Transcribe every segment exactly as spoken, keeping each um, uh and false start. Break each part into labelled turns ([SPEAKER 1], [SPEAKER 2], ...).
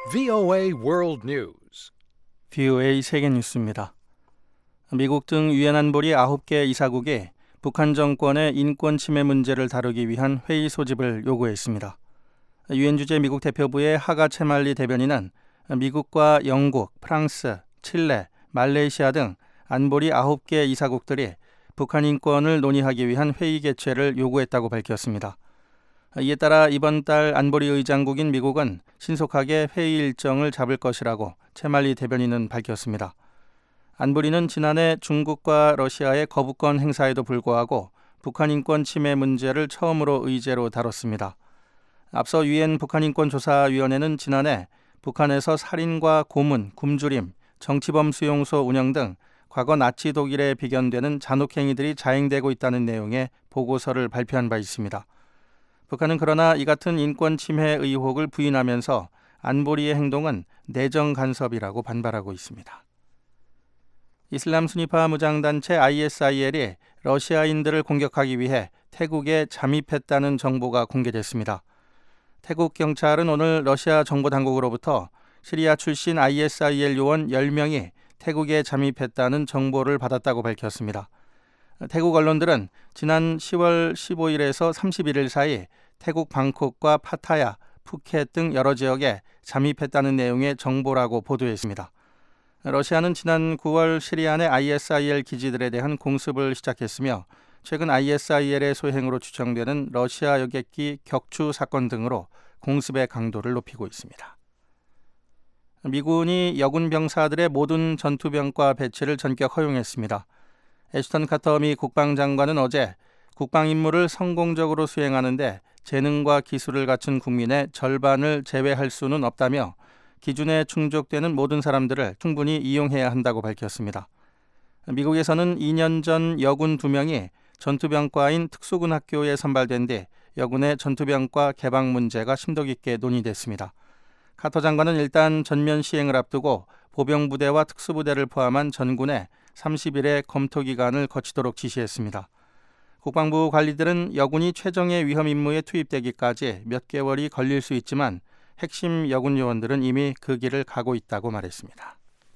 [SPEAKER 1] 브이오에이 World News.
[SPEAKER 2] 브이오에이 세계 뉴스입니다. 미국 등 유엔 안보리 아홉 개 이사국이 북한 정권의 인권 침해 문제를 다루기 위한 회의 소집을 요구했습니다. 유엔 주재 미국 대표부의 하가 채말리 대변인은 미국과 영국, 프랑스, 칠레, 말레이시아 등 안보리 아홉 개 이사국들이 북한 인권을 논의하기 위한 회의 개최를 요구했다고 밝혔습니다. 이에 따라 이번 달 안보리 의장국인 미국은 신속하게 회의 일정을 잡을 것이라고 채말리 대변인은 밝혔습니다. 안보리는 지난해 중국과 러시아의 거부권 행사에도 불구하고 북한 인권 침해 문제를 처음으로 의제로 다뤘습니다. 앞서 유엔 북한인권조사위원회는 지난해 북한에서 살인과 고문, 굶주림, 정치범 수용소 운영 등 과거 나치 독일에 비견되는 잔혹행위들이 자행되고 있다는 내용의 보고서를 발표한 바 있습니다. 북한은 그러나 이 같은 인권 침해 의혹을 부인하면서 안보리의 행동은 내정 간섭이라고 반발하고 있습니다. 이슬람 순위파 무장단체 아이에스아이엘이 러시아인들을 공격하기 위해 태국에 잠입했다는 정보가 공개됐습니다. 태국 경찰은 오늘 러시아 정보당국으로부터 시리아 출신 아이에스아이엘 요원 열 명이 태국에 잠입했다는 정보를 받았다고 밝혔습니다. 태국 언론들은 지난 시월 십오일에서 삼십일일 사이 태국 방콕과 파타야, 푸켓 등 여러 지역에 잠입했다는 내용의 정보라고 보도했습니다. 러시아는 지난 구월 시리아 내 아이에스아이엘 기지들에 대한 공습을 시작했으며 최근 아이에스아이엘의 소행으로 추정되는 러시아 여객기 격추 사건 등으로 공습의 강도를 높이고 있습니다. 미군이 여군 병사들의 모든 전투병과 배치를 전격 허용했습니다. 애슈턴 카터 미 국방장관은 어제 국방 임무를 성공적으로 수행하는데 재능과 기술을 갖춘 국민의 절반을 제외할 수는 없다며 기준에 충족되는 모든 사람들을 충분히 이용해야 한다고 밝혔습니다. 미국에서는 이 년 전 여군 두 명이 전투병과인 특수군 학교에 선발된 뒤 여군의 전투병과 개방 문제가 심도 깊게 논의됐습니다. 카터 장관은 일단 전면 시행을 앞두고 보병부대와 특수부대를 포함한 전군에 삼십일의 검토 기간을 거치도록 지시했습니다. 국방부 관리들은 여군이 최정예 위험 임무에 투입되기까지 몇 개월이 걸릴 수 있지만 핵심 여군 요원들은 이미 그 길을 가고 있다고 말했습니다.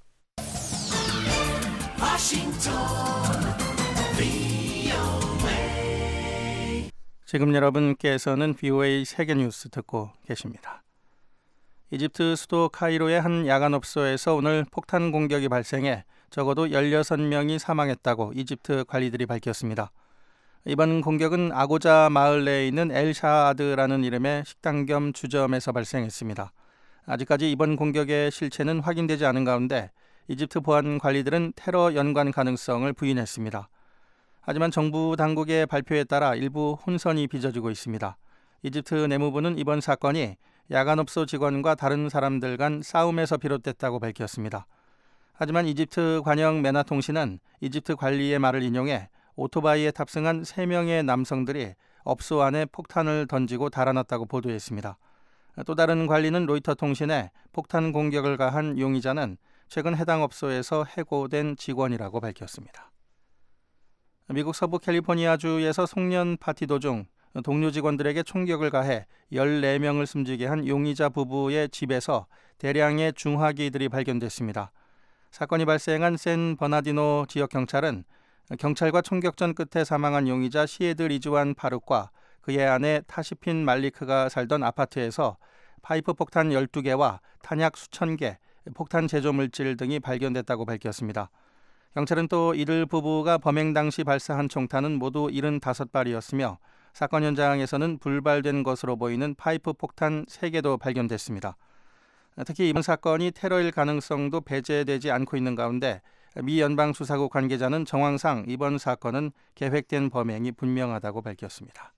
[SPEAKER 2] 지금 여러분께서는 브이오에이 세계 뉴스 듣고 계십니다. 이집트 수도 카이로의 한 야간업소에서 오늘 폭탄 공격이 발생해 적어도 열여섯 명이 사망했다고 이집트 관리들이 밝혔습니다. 이번 공격은 아고자 마을 내에 있는 엘샤아드라는 이름의 식당 겸 주점에서 발생했습니다. 아직까지 이번 공격의 실체는 확인되지 않은 가운데 이집트 보안 관리들은 테러 연관 가능성을 부인했습니다. 하지만 정부 당국의 발표에 따라 일부 혼선이 빚어지고 있습니다. 이집트 내무부는 이번 사건이 야간업소 직원과 다른 사람들 간 싸움에서 비롯됐다고 밝혔습니다. 하지만 이집트 관영 메나통신은 이집트 관리의 말을 인용해 오토바이에 탑승한 세 명의 남성들이 업소 안에 폭탄을 던지고 달아났다고 보도했습니다. 또 다른 관리는 로이터 통신에 폭탄 공격을 가한 용의자는 최근 해당 업소에서 해고된 직원이라고 밝혔습니다. 미국 서부 캘리포니아주에서 송년 파티 도중 동료 직원들에게 총격을 가해 열네 명을 숨지게 한 용의자 부부의 집에서 대량의 중화기들이 발견됐습니다. 사건이 발생한 샌 버나디노 지역 경찰은 경찰과 총격전 끝에 사망한 용의자 시에드 리즈완 파룩과 그의 아내 타시핀 말리크가 살던 아파트에서 파이프 폭탄 열두 개와 탄약 수천 개, 폭탄 제조 물질 등이 발견됐다고 밝혔습니다. 경찰은 또 이들 부부가 범행 당시 발사한 총탄은 모두 칠십오 발이었으며 사건 현장에서는 불발된 것으로 보이는 파이프 폭탄 세 개도 발견됐습니다. 특히 이번 사건이 테러일 가능성도 배제되지 않고 있는 가운데 미 연방수사국 관계자는 정황상 이번 사건은 계획된 범행이 분명하다고 밝혔습니다.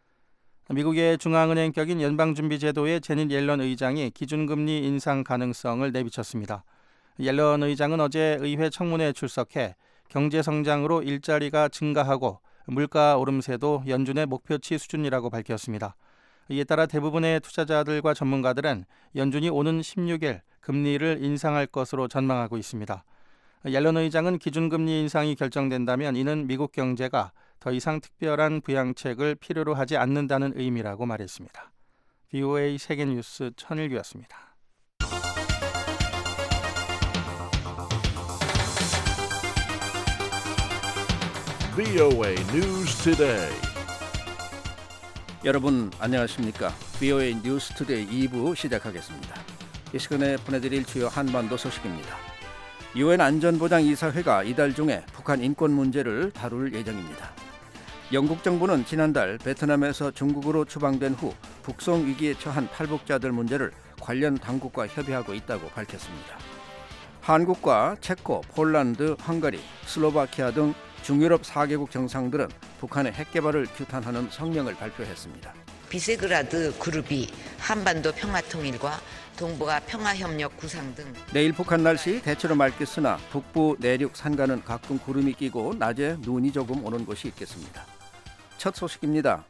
[SPEAKER 2] 미국의 중앙은행격인 연방준비제도의 제닛 옐런 의장이 기준금리 인상 가능성을 내비쳤습니다. 옐런 의장은 어제 의회 청문회에 출석해 경제성장으로 일자리가 증가하고 물가 오름세도 연준의 목표치 수준이라고 밝혔습니다. 이에 따라 대부분의 투자자들과 전문가들은 연준이 오는 십육일 금리를 인상할 것으로 전망하고 있습니다. 옐런 의장은 기준금리 인상이 결정된다면 이는 미국 경제가 더 이상 특별한 부양책을 필요로 하지 않는다는 의미라고 말했습니다. 브이오에이 세계뉴스 천일규였습니다.
[SPEAKER 1] 브이오에이 News Today.
[SPEAKER 3] 여러분 안녕하십니까? 브이오에이 뉴스 투데이 이 부 시작하겠습니다. 이 시간에 보내드릴 주요 한반도 소식입니다. 유엔 안전보장이사회가 이달 중에 북한 인권 문제를 다룰 예정입니다. 영국 정부는 지난달 베트남에서 중국으로 추방된 후 북송 위기에 처한 탈북자들 문제를 관련 당국과 협의하고 있다고 밝혔습니다. 한국과 체코, 폴란드, 헝가리, 슬로바키아 등 중유럽 사 개국 정상들은 북한의 핵 개발을 규탄하는 성명을 발표했습니다.
[SPEAKER 4] 비세그라드 그룹이 한반도 평화통일과 동북아 평화협력 구상 등
[SPEAKER 3] 내일 북한 날씨 대체로 맑겠으나 북부 내륙 산간은 가끔 구름이 끼고 낮에 눈이 조금 오는 곳이 있겠습니다. 첫 소식입니다.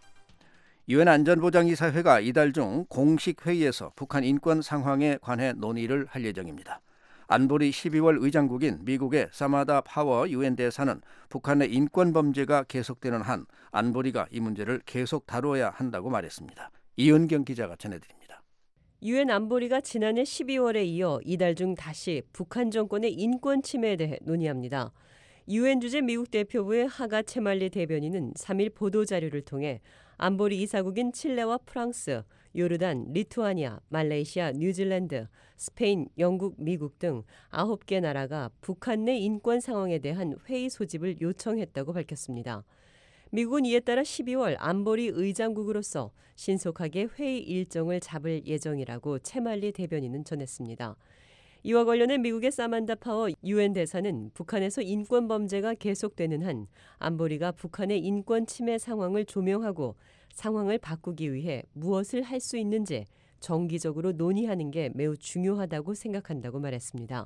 [SPEAKER 3] 유엔 안전보장이사회가 이달 중 공식 회의에서 북한 인권 상황에 관해 논의를 할 예정입니다. 안보리 십이월 의장국인 미국의 사마다 파워 유엔 대사는 북한의 인권 범죄가 계속되는 한 안보리가 이 문제를 계속 다뤄야 한다고 말했습니다. 이은경 기자가 전해드립니다.
[SPEAKER 5] 유엔 안보리가 지난해 십이월에 이어 이달 중 다시 북한 정권의 인권 침해에 대해 논의합니다. 유엔 주재 미국 대표부의 하가 채말리 대변인은 삼 일 보도자료를 통해 안보리 이사국인 칠레와 프랑스, 요르단, 리투아니아, 말레이시아, 뉴질랜드, 스페인, 영국, 미국 등 아홉 개 나라가 북한 내 인권 상황에 대한 회의 소집을 요청했다고 밝혔습니다. 미국은 이에 따라 십이월 안보리 의장국으로서 신속하게 회의 일정을 잡을 예정이라고 채말리 대변인은 전했습니다. 이와 관련해 미국의 사만다 파워 유엔 대사는 북한에서 인권 범죄가 계속되는 한 안보리가 북한의 인권 침해 상황을 조명하고 상황을 바꾸기 위해 무엇을 할 수 있는지 정기적으로 논의하는 게 매우 중요하다고 생각한다고 말했습니다.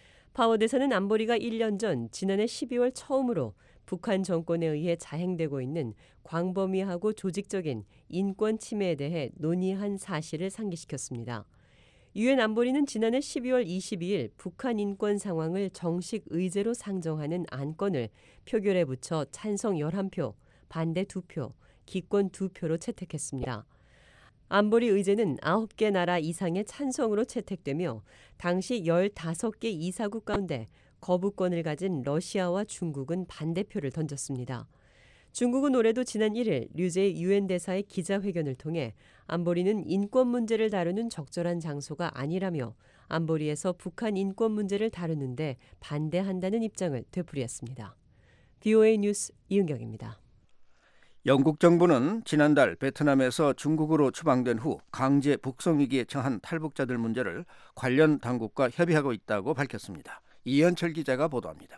[SPEAKER 5] 파워 대사는 안보리가 일 년 전 지난해 십이월 처음으로 북한 정권에 의해 자행되고 있는 광범위하고 조직적인 인권 침해에 대해 논의한 사실을 상기시켰습니다. 유엔 안보리는 지난해 십이월 이십이일 북한 인권 상황을 정식 의제로 상정하는 안건을 표결에 붙여 찬성 열한 표, 반대 두 표, 기권 두 표로 채택했습니다. 안보리 의제는 아홉 개 나라 이상의 찬성으로 채택되며 당시 열다섯 개 이사국 가운데 거부권을 가진 러시아와 중국은 반대표를 던졌습니다. 중국은 올해도 지난 일 일 류제 유엔 대사의 기자회견을 통해 안보리는 인권 문제를 다루는 적절한 장소가 아니라며 안보리에서 북한 인권 문제를 다루는데 반대한다는 입장을 되풀이했습니다. 브이오에이 뉴스 이은경입니다.
[SPEAKER 3] 영국 정부는 지난달 베트남에서 중국으로 추방된 후 강제 북송 위기에 처한 탈북자들 문제를 관련 당국과 협의하고 있다고 밝혔습니다. 이현철 기자가 보도합니다.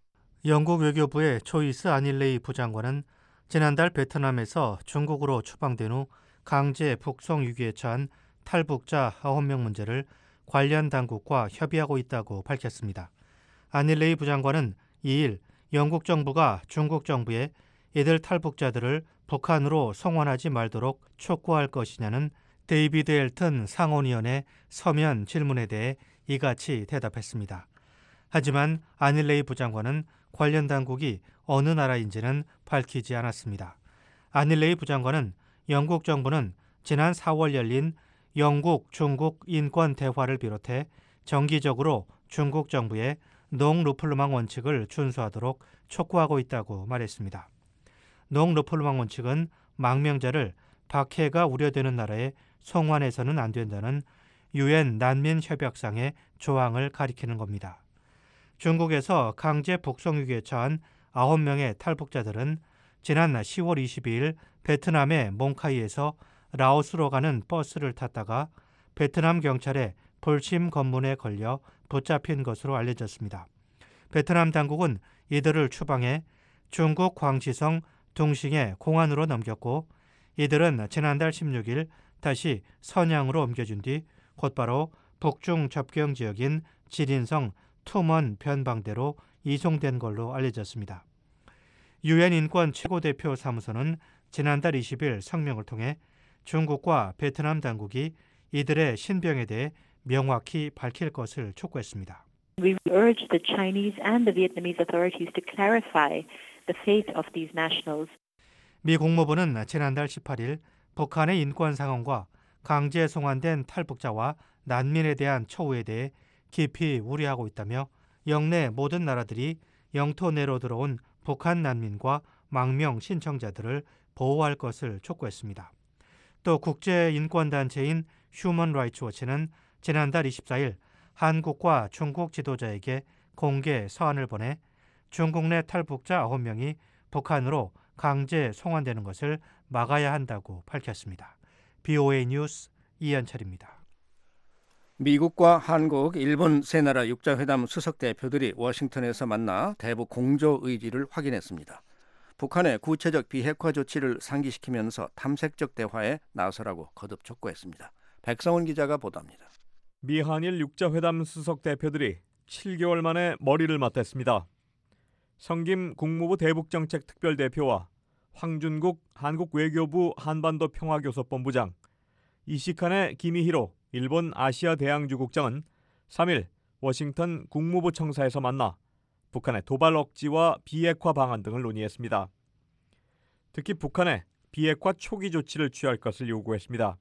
[SPEAKER 2] 영국 외교부의 조이스 아닐레이 부장관은 지난달 베트남에서 중국으로 추방된 후 강제 북송 위기에 처한 탈북자 아홉 명 문제를 관련 당국과 협의하고 있다고 밝혔습니다. 아닐레이 부장관은 이 일 영국 정부가 중국 정부에 이들 탈북자들을 북한으로 송환하지 말도록 촉구할 것이냐는 데이비드 엘튼 상원의원의 서면 질문에 대해 이같이 대답했습니다. 하지만 아닐레이 부장관은 관련 당국이 어느 나라인지는 밝히지 않았습니다. 아닐레이 부장관은 영국 정부는 지난 사월 열린 영국, 중국 인권 대화를 비롯해 정기적으로 중국 정부의 농-루플루망 원칙을 준수하도록 촉구하고 있다고 말했습니다. 농-루플루망 원칙은 망명자를 박해가 우려되는 나라에 송환해서는 안 된다는 유엔 난민협약상의 조항을 가리키는 겁니다. 중국에서 강제 북송 위기에 처한 아홉 명의 탈북자들은 지난 시월 이십이일 베트남의 몽카이에서 라오스로 가는 버스를 탔다가 베트남 경찰의 불침 검문에 걸려 붙잡힌 것으로 알려졌습니다. 베트남 당국은 이들을 추방해 중국 광치성 둥싱의 공안으로 넘겼고 이들은 지난달 십육일 다시 선양으로 옮겨준 뒤 곧바로 북중 접경 지역인 지린성 투먼 변방대로 이송된 걸로 알려졌습니다. 유엔 인권 최고대표 사무소는 지난달 이십일 성명을 통해 중국과 베트남 당국이 이들의 신병에 대해 명확히 밝힐 것을 촉구했습니다.
[SPEAKER 6] We urge the Chinese and the Vietnamese authorities to clarify the fate of these nationals.
[SPEAKER 2] 미 국무부는 지난달 십팔일 북한의 인권 상황과 강제 송환된 탈북자와 난민에 대한 처우에 대해 깊이 우려하고 있다며 영내 모든 나라들이 영토 내로 들어온
[SPEAKER 7] 북한 난민과 망명 신청자들을 보호할 것을 촉구했습니다. 또 국제인권단체인 휴먼 라이츠 워치는 지난달 이십사일 한국과 중국 지도자에게 공개 서한을 보내 중국 내 탈북자 아홉 명이 북한으로 강제 송환되는 것을 막아야 한다고 밝혔습니다. 비오에이 뉴스 이현철입니다.
[SPEAKER 3] 미국과 한국, 일본 세 나라 육자회담 수석 대표들이 워싱턴에서 만나 대북 공조 의지를 확인했습니다. 북한의 구체적 비핵화 조치를 상기시키면서 탐색적 대화에 나서라고 거듭 촉구했습니다. 백성원 기자가 보도합니다.
[SPEAKER 8] 미한일 육자회담 수석 대표들이 칠 개월 만에 머리를 맞댔습니다. 성김 국무부 대북정책 특별대표와 황준국 한국 외교부 한반도 평화교섭본부장, 이시칸의 기미히로 일본 아시아 대양주 국장은 삼일 워싱턴 국무부 청사에서 만나 북한의 도발 억지와 비핵화 방안 등을 논의했습니다. 특히 북한의 비핵화 초기 조치를 취할 것을 요구했습니다.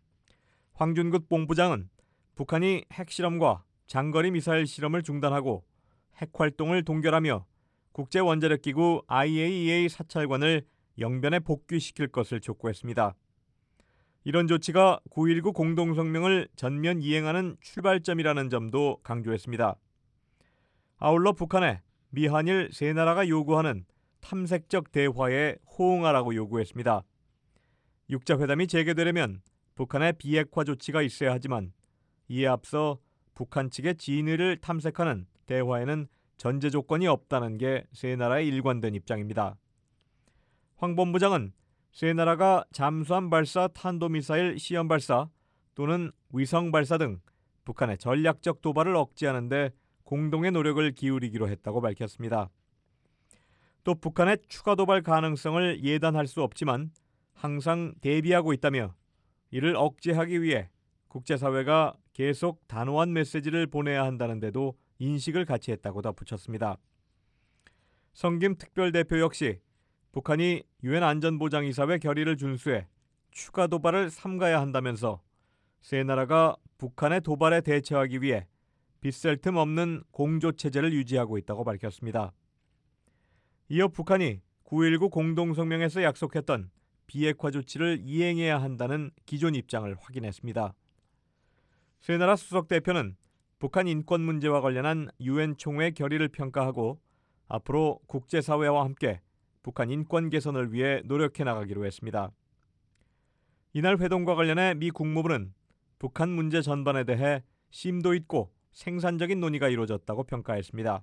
[SPEAKER 8] 황준국 본부장은 북한이 핵실험과 장거리 미사일 실험을 중단하고 핵활동을 동결하며 국제원자력기구 아이에이이에이 사찰관을 영변에 복귀시킬 것을 촉구했습니다. 이런 조치가 구일구 공동성명을 전면 이행하는 출발점이라는 점도 강조했습니다. 아울러 북한에 미한일 세 나라가 요구하는 탐색적 대화에 호응하라고 요구했습니다. 육자회담이 재개되려면 북한의 비핵화 조치가 있어야 하지만 이에 앞서 북한 측의 진위를 탐색하는 대화에는 전제 조건이 없다는 게 세 나라의 일관된 입장입니다. 황 본부장은 세 나라가 잠수함 발사 탄도미사일 시험 발사 또는 위성 발사 등 북한의 전략적 도발을 억제하는 데 공동의 노력을 기울이기로 했다고 밝혔습니다. 또 북한의 추가 도발 가능성을 예단할 수 없지만 항상 대비하고 있다며 이를 억제하기 위해 국제사회가 계속 단호한 메시지를 보내야 한다는 데도 인식을 같이 했다고 덧붙였습니다. 성김 특별대표 역시 북한이 유엔 안전보장이사회 결의를 준수해 추가 도발을 삼가야 한다면서 세 나라가 북한의 도발에 대처하기 위해 빗셀 틈 없는 공조체제를 유지하고 있다고 밝혔습니다. 이어 북한이 구일구 공동성명에서 약속했던 비핵화 조치를 이행해야 한다는 기존 입장을 확인했습니다. 세 나라 수석 대표는 북한 인권 문제와 관련한 유엔 총회 결의를 평가하고 앞으로 국제사회와 함께 북한 인권 개선을 위해 노력해 나가기로 했습니다. 이날 회동과 관련해 미 국무부는 북한 문제 전반에 대해 심도 있고 생산적인 논의가 이루어졌다고 평가했습니다.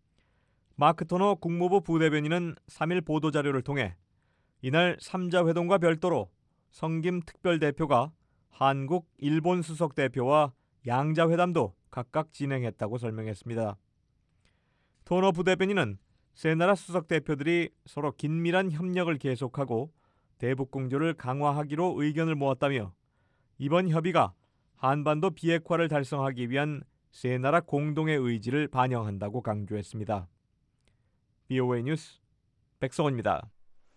[SPEAKER 8] 마크 토너 국무부 부대변인은 삼일 보도자료를 통해 이날 삼자 회동과 별도로 성김 특별대표가 한국, 일본 수석 대표와 양자 회담도 각각 진행했다고 설명했습니다. 토너 부대변인은 세 나라 수석 대표들이 서로 긴밀한 협력을 계속하고 대북 공조를 강화하기로 의견을 모았다며 이번 협의가 한반도 비핵화를 달성하기 위한 세 나라 공동의 의지를 반영한다고 강조했습니다. 비오에이 뉴스 백성원입니다.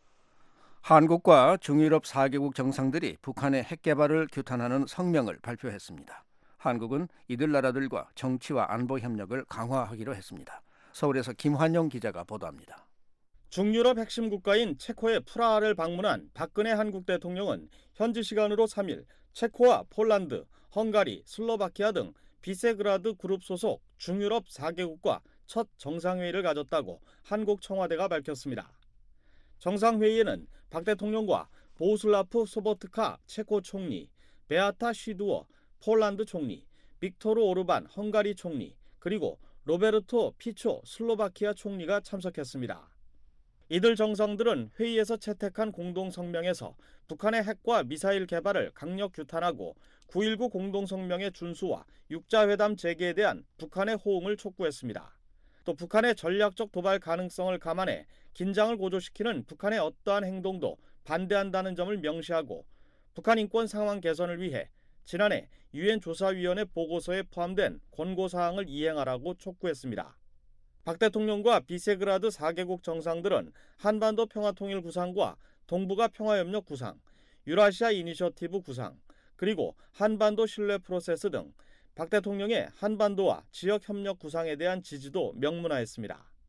[SPEAKER 3] 한국과 중유럽 사 개국 정상들이 북한의 핵 개발을 규탄하는 성명을 발표했습니다. 한국은 이들 나라들과 정치와 안보 협력을 강화하기로 했습니다. 서울에서 김환영 기자가 보도합니다.
[SPEAKER 9] 중유럽 핵심 국가인 체코의 프라하를 방문한 박근혜 한국 대통령은 현지 시간으로 삼일 체코와 폴란드, 헝가리, 슬로바키아 등 비세그라드 그룹 소속 중유럽 사 개국과 첫 정상회의를 가졌다고 한국 청와대가 밝혔습니다. 정상회의에는 박 대통령과 보슬라프 소보트카 체코 총리, 베아타 쉬두어 폴란드 총리, 빅토르 오르반 헝가리 총리, 그리고 로베르토 피초 슬로바키아 총리가 참석했습니다. 이들 정상들은 회의에서 채택한 공동성명에서 북한의 핵과 미사일 개발을 강력 규탄하고 구일구 공동성명의 준수와 육자회담 재개에 대한 북한의 호응을 촉구했습니다. 또 북한의 전략적 도발 가능성을 감안해 긴장을 고조시키는 북한의 어떠한 행동도 반대한다는 점을 명시하고 북한 인권 상황 개선을 위해 지난해 유엔 조사위원회 보고서에 포함된 권고사항을 이행하라고 촉구했습니다. 박 대통령과 비세그라드 사 개국 정상들은 한반도 평화통일 구상과 동북아 평화협력 구상, 유라시아 이니셔티브 구상, 그리고 한반도 신뢰 프로세스 등 박 대통령의 한반도와 지역협력 구상에 대한 지지도 명문화했습니다.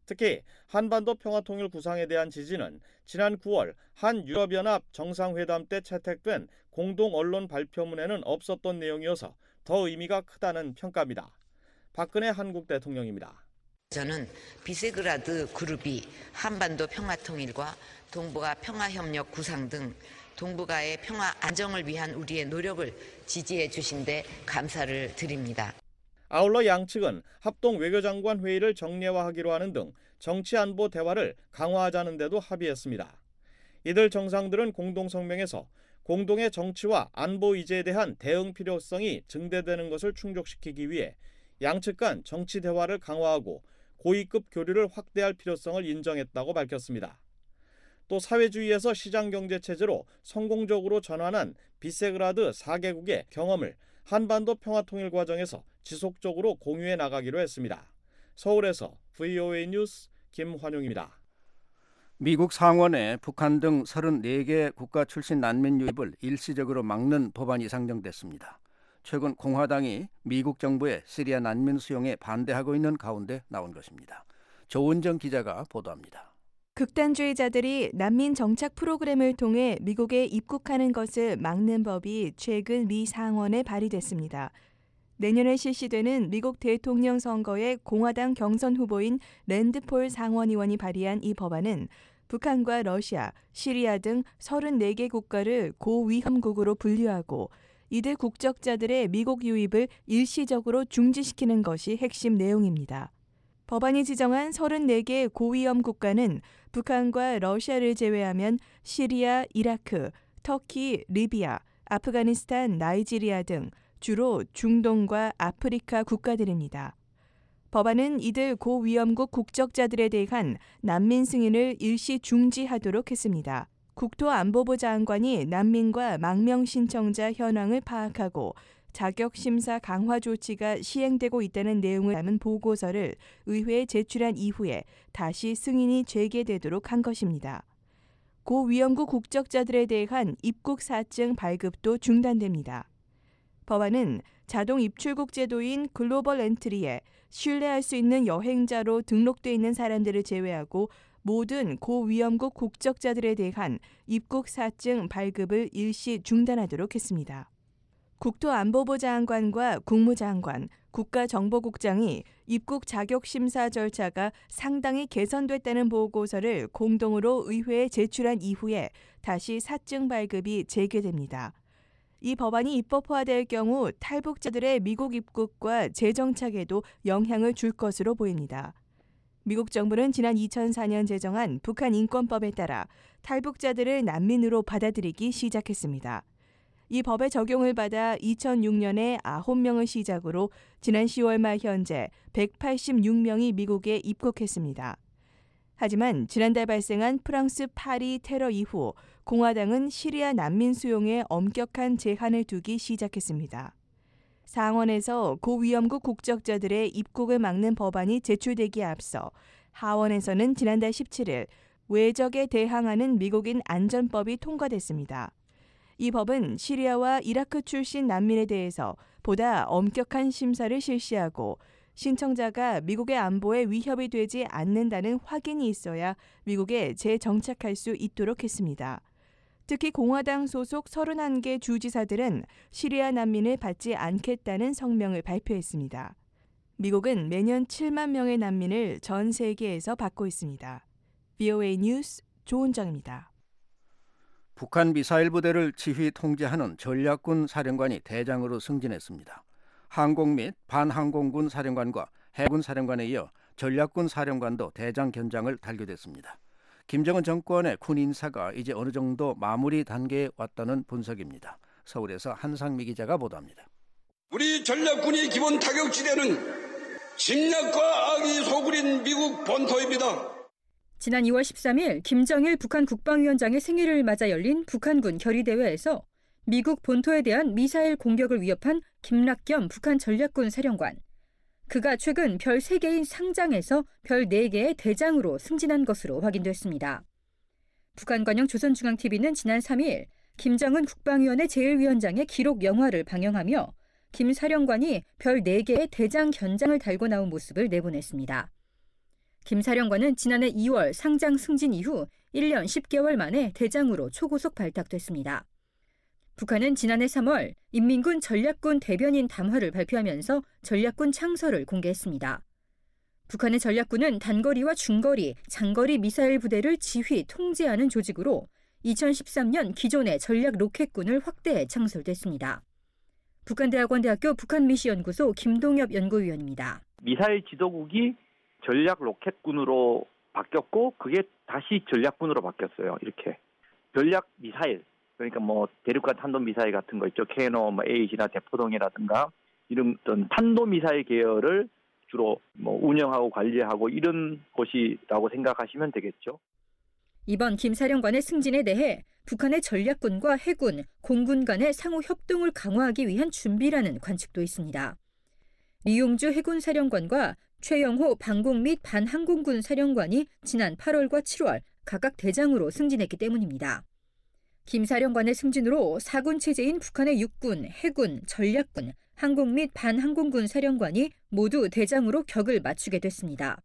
[SPEAKER 9] 특히 한반도 평화통일 구상에 대한 지지는 지난 구월 한유럽연합 정상회담 때 채택된 공동 언론 발표문에는 없었던 내용이어서 더 의미가 크다는 평가입니다. 박근혜 한국 대통령입니다.
[SPEAKER 4] 저는 비세그라드 그룹이 한반도 평화통일과 동북아 평화협력 구상 등 동북아의 평화 안정을 위한 우리의 노력을 지지해 주신 데 감사를 드립니다.
[SPEAKER 9] 아울러 양측은 합동 외교장관 회의를 정례화하기로 하는 등 정치안보 대화를 강화하자는 데도 합의했습니다. 이들 정상들은 공동성명에서 공동의 정치와 안보 이제에 대한 대응 필요성이 증대되는 것을 충족시키기 위해 양측 간 정치 대화를 강화하고 고위급 교류를 확대할 필요성을 인정했다고 밝혔습니다. 또 사회주의에서 시장경제체제로 성공적으로 전환한 비세그라드 사 개국의 경험을 한반도 평화통일 과정에서 지속적으로 공유해 나가기로 했습니다. 서울에서 브이오에이 뉴스 김환용입니다.
[SPEAKER 3] 미국 상원에 북한 등 서른네 개 국가 출신 난민 유입을 일시적으로 막는 법안이 상정됐습니다. 최근 공화당이 미국 정부의 시리아 난민 수용에 반대하고 있는 가운데 나온 것입니다. 조은정 기자가 보도합니다.
[SPEAKER 10] 극단주의자들이 난민 정착 프로그램을 통해 미국에 입국하는 것을 막는 법이 최근 미 상원에 발의됐습니다. 내년에 실시되는 미국 대통령 선거의 공화당 경선 후보인 랜드폴 상원의원이 발의한 이 법안은 북한과 러시아, 시리아 등 서른네 개 국가를 고위험국으로 분류하고 이들 국적자들의 미국 유입을 일시적으로 중지시키는 것이 핵심 내용입니다. 법안이 지정한 서른네 개 고위험 국가는 북한과 러시아를 제외하면 시리아, 이라크, 터키, 리비아, 아프가니스탄, 나이지리아 등 주로 중동과 아프리카 국가들입니다. 법안은 이들 고위험국 국적자들에 대한 난민 승인을 일시 중지하도록 했습니다. 국토안보부 장관이 난민과 망명 신청자 현황을 파악하고 자격심사 강화 조치가 시행되고 있다는 내용을 담은 보고서를 의회에 제출한 이후에 다시 승인이 재개되도록 한 것입니다. 고위험국 국적자들에 대한 입국 사증 발급도 중단됩니다. 법안은 자동 입출국 제도인 글로벌 엔트리에 신뢰할 수 있는 여행자로 등록돼 있는 사람들을 제외하고 모든 고위험국 국적자들에 대한 입국 사증 발급을 일시 중단하도록 했습니다. 국토안보부 장관과 국무장관, 국가정보국장이 입국 자격심사 절차가 상당히 개선됐다는 보고서를 공동으로 의회에 제출한 이후에 다시 사증 발급이 재개됩니다. 이 법안이 입법화될 경우 탈북자들의 미국 입국과 재정착에도 영향을 줄 것으로 보입니다. 미국 정부는 지난 이천사 년 제정한 북한 인권법에 따라 탈북자들을 난민으로 받아들이기 시작했습니다. 이 법의 적용을 받아 이천육 년에 아홉 명을 시작으로 지난 시월 말 현재 백팔십육 명이 미국에 입국했습니다. 하지만 지난달 발생한 프랑스 파리 테러 이후 공화당은 시리아 난민 수용에 엄격한 제한을 두기 시작했습니다. 상원에서 고위험국 국적자들의 입국을 막는 법안이 제출되기에 앞서 하원에서는 지난달 십칠 일 외적에 대항하는 미국인 안전법이 통과됐습니다. 이 법은 시리아와 이라크 출신 난민에 대해서 보다 엄격한 심사를 실시하고 신청자가 미국의 안보에 위협이 되지 않는다는 확인이 있어야 미국에 재정착할 수 있도록 했습니다. 특히 공화당 소속 서른한 개 주지사들은 시리아 난민을 받지 않겠다는 성명을 발표했습니다. 미국은 매년 칠만 명의 난민을 전 세계에서 받고 있습니다. 브이오에이 뉴스 조은정입니다.
[SPEAKER 3] 북한 미사일 부대를 지휘 통제하는 전략군 사령관이 대장으로 승진했습니다. 항공 및 반항공군 사령관과 해군 사령관에 이어 전략군 사령관도 대장 견장을 달게 됐습니다. 김정은 정권의 군 인사가 이제 어느 정도 마무리 단계에 왔다는 분석입니다. 서울에서 한상미 기자가 보도합니다.
[SPEAKER 11] 우리 전략군의 기본 타격지대는 침략과 악이 소굴인 미국 본토입니다.
[SPEAKER 12] 지난 이월 십삼일 김정일 북한 국방위원장의 생일을 맞아 열린 북한군 결의대회에서 미국 본토에 대한 미사일 공격을 위협한 김락겸 북한 전략군 사령관. 그가 최근 별 세 개인 상장에서 별 네 개의 대장으로 승진한 것으로 확인됐습니다. 북한 관영 조선중앙티비는 지난 삼일 김정은 국방위원회 제일위원장의 기록 영화를 방영하며 김 사령관이 별 네 개의 대장 견장을 달고 나온 모습을 내보냈습니다. 김 사령관은 지난해 이월 상장 승진 이후 일 년 십 개월 만에 대장으로 초고속 발탁됐습니다. 북한은 지난해 삼월 인민군 전략군 대변인 담화를 발표하면서 전략군 창설을 공개했습니다. 북한의 전략군은 단거리와 중거리, 장거리 미사일 부대를 지휘, 통제하는 조직으로 이천십삼 년 기존의 전략 로켓군을 확대해 창설됐습니다. 북한대학원대학교 북한미시연구소 김동엽 연구위원입니다.
[SPEAKER 13] 미사일 지도국이 전략 로켓군으로 바뀌었고 그게 다시 전략군으로 바뀌었어요. 이렇게 전략 미사일, 그러니까 뭐 대륙간 탄도 미사일 같은 거 있죠. 캐노, 뭐 에이지나 대포동이라든가 이런 어떤 탄도 미사일 계열을 주로 뭐 운영하고 관리하고 이런 곳이라고 생각하시면 되겠죠.
[SPEAKER 12] 이번 김 사령관의 승진에 대해 북한의 전략군과 해군, 공군 간의 상호 협동을 강화하기 위한 준비라는 관측도 있습니다. 리용주 해군 사령관과 최영호 방공 및 반항공군 사령관이 지난 팔월과 칠월 각각 대장으로 승진했기 때문입니다. 김 사령관의 승진으로 사군 체제인 북한의 육군, 해군, 전략군, 항공 및 반항공군 사령관이 모두 대장으로 격을 맞추게 됐습니다.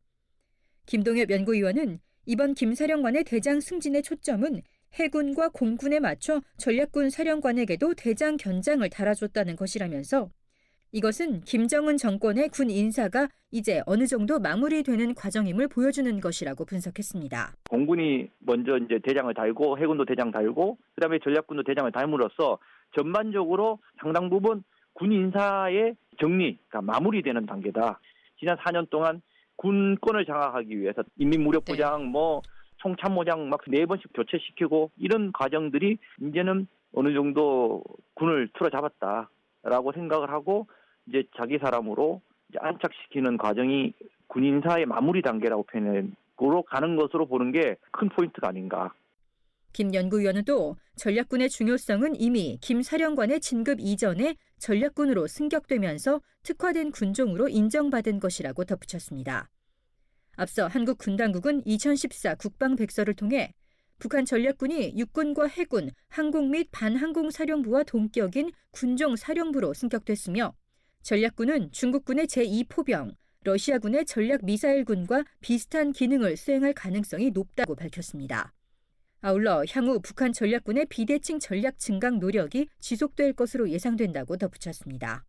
[SPEAKER 12] 김동엽 연구위원은 이번 김 사령관의 대장 승진의 초점은 해군과 공군에 맞춰 전략군 사령관에게도 대장 견장을 달아줬다는 것이라면서 이것은 김정은 정권의 군 인사가 이제 어느 정도 마무리되는 과정임을 보여주는 것이라고 분석했습니다.
[SPEAKER 13] 공군이 먼저 이제 대장을 달고 해군도 대장 달고 그다음에 전략군도 대장을 달므로써 전반적으로 상당 부분 군 인사의 정리, 그러니까 마무리되는 단계다. 지난 사 년 동안 군권을 장악하기 위해서 인민무력부장, 네. 뭐 총참모장 막 네 번씩 교체시키고 이런 과정들이 이제는 어느 정도 군을 틀어잡았다라고 생각을 하고 이제 자기 사람으로 이제 안착시키는 과정이 군 인사의 마무리 단계라고 표현으로 가는 것으로 보는 게 큰 포인트가 아닌가.
[SPEAKER 12] 김 연구위원은 또 전략군의 중요성은 이미 김 사령관의 진급 이전에 전략군으로 승격되면서 특화된 군종으로 인정받은 것이라고 덧붙였습니다. 앞서 한국군당국은 이천십사 국방백서를 통해 북한 전략군이 육군과 해군, 항공 및 반항공 사령부와 동격인 군종 사령부로 승격됐으며 전략군은 중국군의 제이 포병, 러시아군의 전략 미사일군과 비슷한 기능을 수행할 가능성이 높다고 밝혔습니다. 아울러 향후 북한 전략군의 비대칭 전략 증강 노력이 지속될 것으로 예상된다고 덧붙였습니다.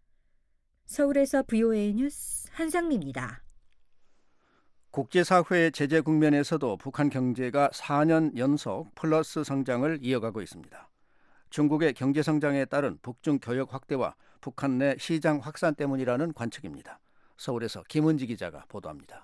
[SPEAKER 12] 서울에서 브이오에이 뉴스 한상미입니다.
[SPEAKER 3] 국제사회의 제재 국면에서도 북한 경제가 사 년 연속 플러스 성장을 이어가고 있습니다. 중국의 경제 성장에 따른 북중 교역 확대와 북한 내 시장 확산 때문이라는 관측입니다. 서울에서 김은지 기자가 보도합니다.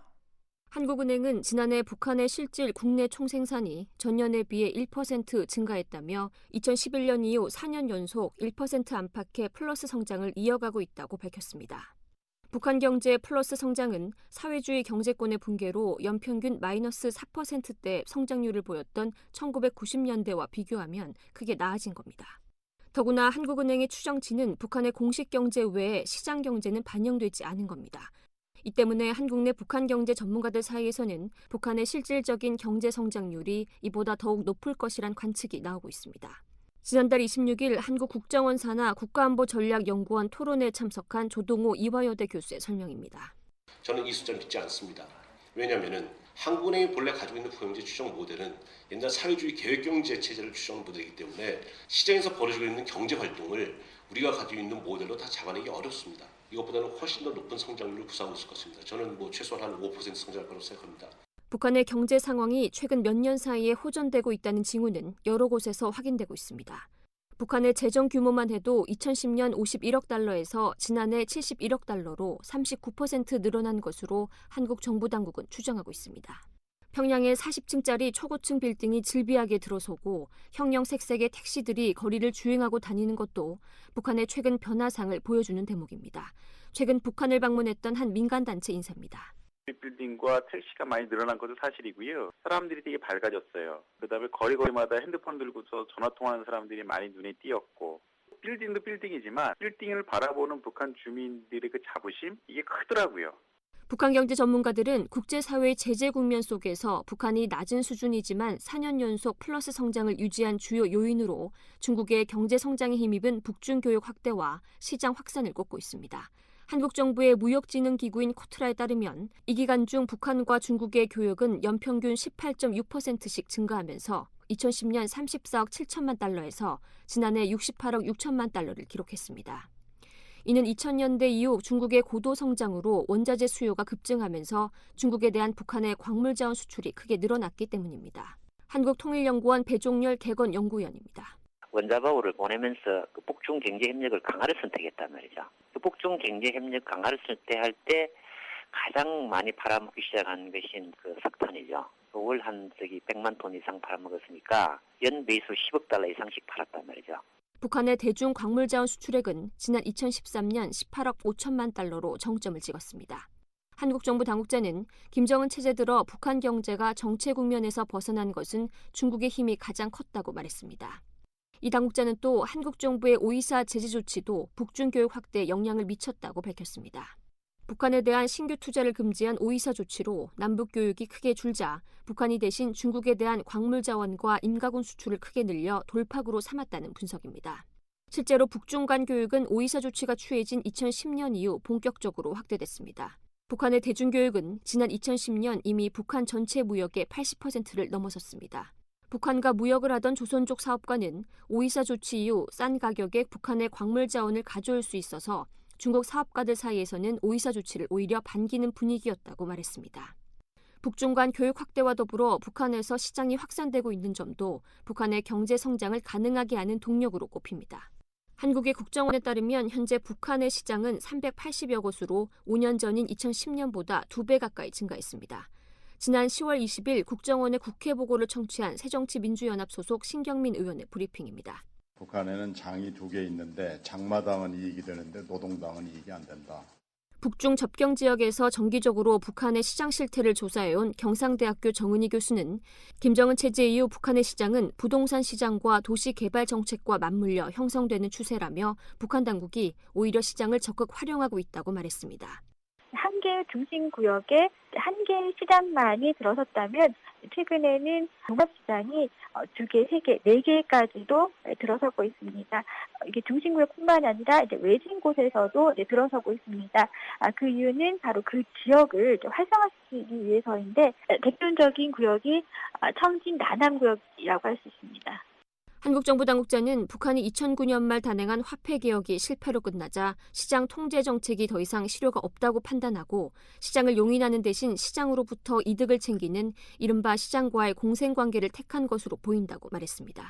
[SPEAKER 14] 한국은행은 지난해 북한의 실질 국내 총생산이 전년에 비해 일 퍼센트 증가했다며 이천십일 년 이후 사 년 연속 일 퍼센트 안팎의 플러스 성장을 이어가고 있다고 밝혔습니다. 북한 경제의 플러스 성장은 사회주의 경제권의 붕괴로 연평균 마이너스 사 퍼센트대 성장률을 보였던 천구백구십 년대와 비교하면 크게 나아진 겁니다. 더구나 한국은행의 추정치는 북한의 공식 경제 외에 시장 경제는 반영되지 않은 겁니다. 이 때문에 한국 내 북한 경제 전문가들 사이에서는 북한의 실질적인 경제 성장률이 이보다 더욱 높을 것이란 관측이 나오고 있습니다. 지난달 이십육 일 한국 국정원 산하 국가안보전략연구원 토론회에 참석한 조동호 이화여대 교수의 설명입니다.
[SPEAKER 15] 저는 이 숫자를 믿지 않습니다. 왜냐하면 한국은행이 본래 가지고 있는 부경제 추정 모델은 옛날 사회주의 계획경제 체제를 추정한 모델이기 때문에 시장에서 벌어지고 있는 경제 활동을 우리가 가지고 있는 모델로 다 잡아내기 어렵습니다. 이것보다는 훨씬 더 높은 성장률을 구사하고 있을 것입니다. 저는 뭐 최소한 한 오 퍼센트 성장할 거라고 생각합니다.
[SPEAKER 14] 북한의 경제 상황이 최근 몇 년 사이에 호전되고 있다는 징후는 여러 곳에서 확인되고 있습니다. 북한의 재정 규모만 해도 이천십 년 오십일억 달러에서 지난해 칠십일억 달러로 삼십구 퍼센트 늘어난 것으로 한국 정부 당국은 추정하고 있습니다. 평양에 사십 층짜리 초고층 빌딩이 질비하게 들어서고 형형색색의 택시들이 거리를 주행하고 다니는 것도 북한의 최근 변화상을 보여주는 대목입니다. 최근 북한을 방문했던 한 민간단체 인사입니다.
[SPEAKER 16] 빌딩과 택시가 많이 늘어난 것도 사실이고요. 사람들이 되게 밝아졌어요. 그다음에 거리거리마다 핸드폰 들고서 전화 통화하는 사람들이 많이 눈에 띄었고 빌딩도 빌딩이지만 빌딩을 바라보는 북한 주민들의 그 자부심 이게 크더라고요.
[SPEAKER 14] 북한 경제 전문가들은 국제사회의 제재 국면 속에서 북한이 낮은 수준이지만 사 년 연속 플러스 성장을 유지한 주요 요인으로 중국의 경제 성장에 힘입은 북중 교역 확대와 시장 확산을 꼽고 있습니다. 한국 정부의 무역진흥기구인 코트라에 따르면 이 기간 중 북한과 중국의 교역은 연평균 십팔 점 육 퍼센트씩 증가하면서 이천십 년 삼십사억 칠천만 달러에서 지난해 육십팔억 육천만 달러를 기록했습니다. 이는 이천 년대 이후 중국의 고도 성장으로 원자재 수요가 급증하면서 중국에 대한 북한의 광물자원 수출이 크게 늘어났기 때문입니다. 한국통일연구원 배종렬 개건 연구위원입니다.
[SPEAKER 17] 원자바우를 보내면서 그 북중 경제 협력을 강화를 선택했단 말이죠. 그 북중 경제 협력 강화를 선택할 때 가장 많이 팔아먹기 시작한 것이 그 석탄이죠. 월 한 저기 백만 톤 이상 팔아먹었으니까 연 매수 십억 달러 이상씩 팔았단 말이죠.
[SPEAKER 14] 북한의 대중 광물자원 수출액은 지난 이천십삼 년 십팔억 오천만 달러로 정점을 찍었습니다. 한국 정부 당국자는 김정은 체제 들어 북한 경제가 정체 국면에서 벗어난 것은 중국의 힘이 가장 컸다고 말했습니다. 이 당국자는 또 한국 정부의 오이사 제재 조치도 북중 교육 확대에 영향을 미쳤다고 밝혔습니다. 북한에 대한 신규 투자를 금지한 오이사 조치로 남북 교육이 크게 줄자 북한이 대신 중국에 대한 광물 자원과 임가군 수출을 크게 늘려 돌파구로 삼았다는 분석입니다. 실제로 북중 간 교육은 오이사 조치가 취해진 이천십 년 이후 본격적으로 확대됐습니다. 북한의 대중교육은 지난 이천십 년 이미 북한 전체 무역의 팔십 퍼센트를 넘어섰습니다. 북한과 무역을 하던 조선족 사업가는 오이사 조치 이후 싼 가격에 북한의 광물 자원을 가져올 수 있어서 중국 사업가들 사이에서는 오이사 조치를 오히려 반기는 분위기였다고 말했습니다. 북중 간 교육 확대와 더불어 북한에서 시장이 확산되고 있는 점도 북한의 경제 성장을 가능하게 하는 동력으로 꼽힙니다. 한국의 국정원에 따르면 현재 북한의 시장은 삼백팔십여 곳으로 오 년 전인 이천십 년보다 두 배 가까이 증가했습니다. 지난 시월 이십일 국정원의 국회 보고를 청취한 새정치민주연합 소속 신경민 의원의 브리핑입니다.
[SPEAKER 18] 북한에는 장이 두 개 있는데 장마당은 이익이 되는데 노동당은 이익이 안 된다.
[SPEAKER 14] 북중 접경 지역에서 정기적으로 북한의 시장 실태를 조사해온 경상대학교 정은희 교수는 김정은 체제 이후 북한의 시장은 부동산 시장과 도시개발 정책과 맞물려 형성되는 추세라며 북한 당국이 오히려 시장을 적극 활용하고 있다고 말했습니다.
[SPEAKER 19] 한 개의 중심구역에 한 개의 시장만이 들어섰다면 최근에는 종합시장이 두 개, 세 개, 네 개까지도 들어서고 있습니다. 이게 중심구역뿐만 아니라 이제 외진 곳에서도 이제 들어서고 있습니다. 그 이유는 바로 그 지역을 활성화시키기 위해서인데 대표적인 구역이 청진 남남구역이라고 할 수 있습니다.
[SPEAKER 14] 한국 정부 당국자는 북한이 이천구 년 말 단행한 화폐 개혁이 실패로 끝나자 시장 통제 정책이 더 이상 실효가 없다고 판단하고 시장을 용인하는 대신 시장으로부터 이득을 챙기는 이른바 시장과의 공생관계를 택한 것으로 보인다고 말했습니다.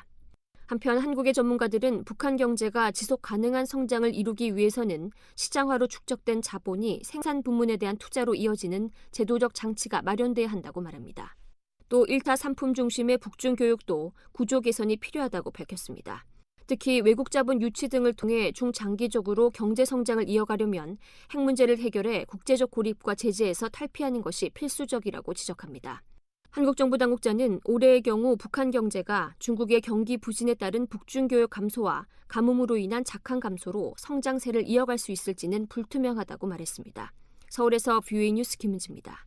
[SPEAKER 14] 한편 한국의 전문가들은 북한 경제가 지속 가능한 성장을 이루기 위해서는 시장화로 축적된 자본이 생산 부문에 대한 투자로 이어지는 제도적 장치가 마련돼야 한다고 말합니다. 또 일타 삼품 중심의 북중 교육도 구조 개선이 필요하다고 밝혔습니다. 특히 외국 자본 유치 등을 통해 중장기적으로 경제 성장을 이어가려면 핵 문제를 해결해 국제적 고립과 제재에서 탈피하는 것이 필수적이라고 지적합니다. 한국 정부 당국자는 올해의 경우 북한 경제가 중국의 경기 부진에 따른 북중 교역 감소와 가뭄으로 인한 작황 감소로 성장세를 이어갈 수 있을지는 불투명하다고 말했습니다. 서울에서 뷰에이 뉴스 김은지입니다.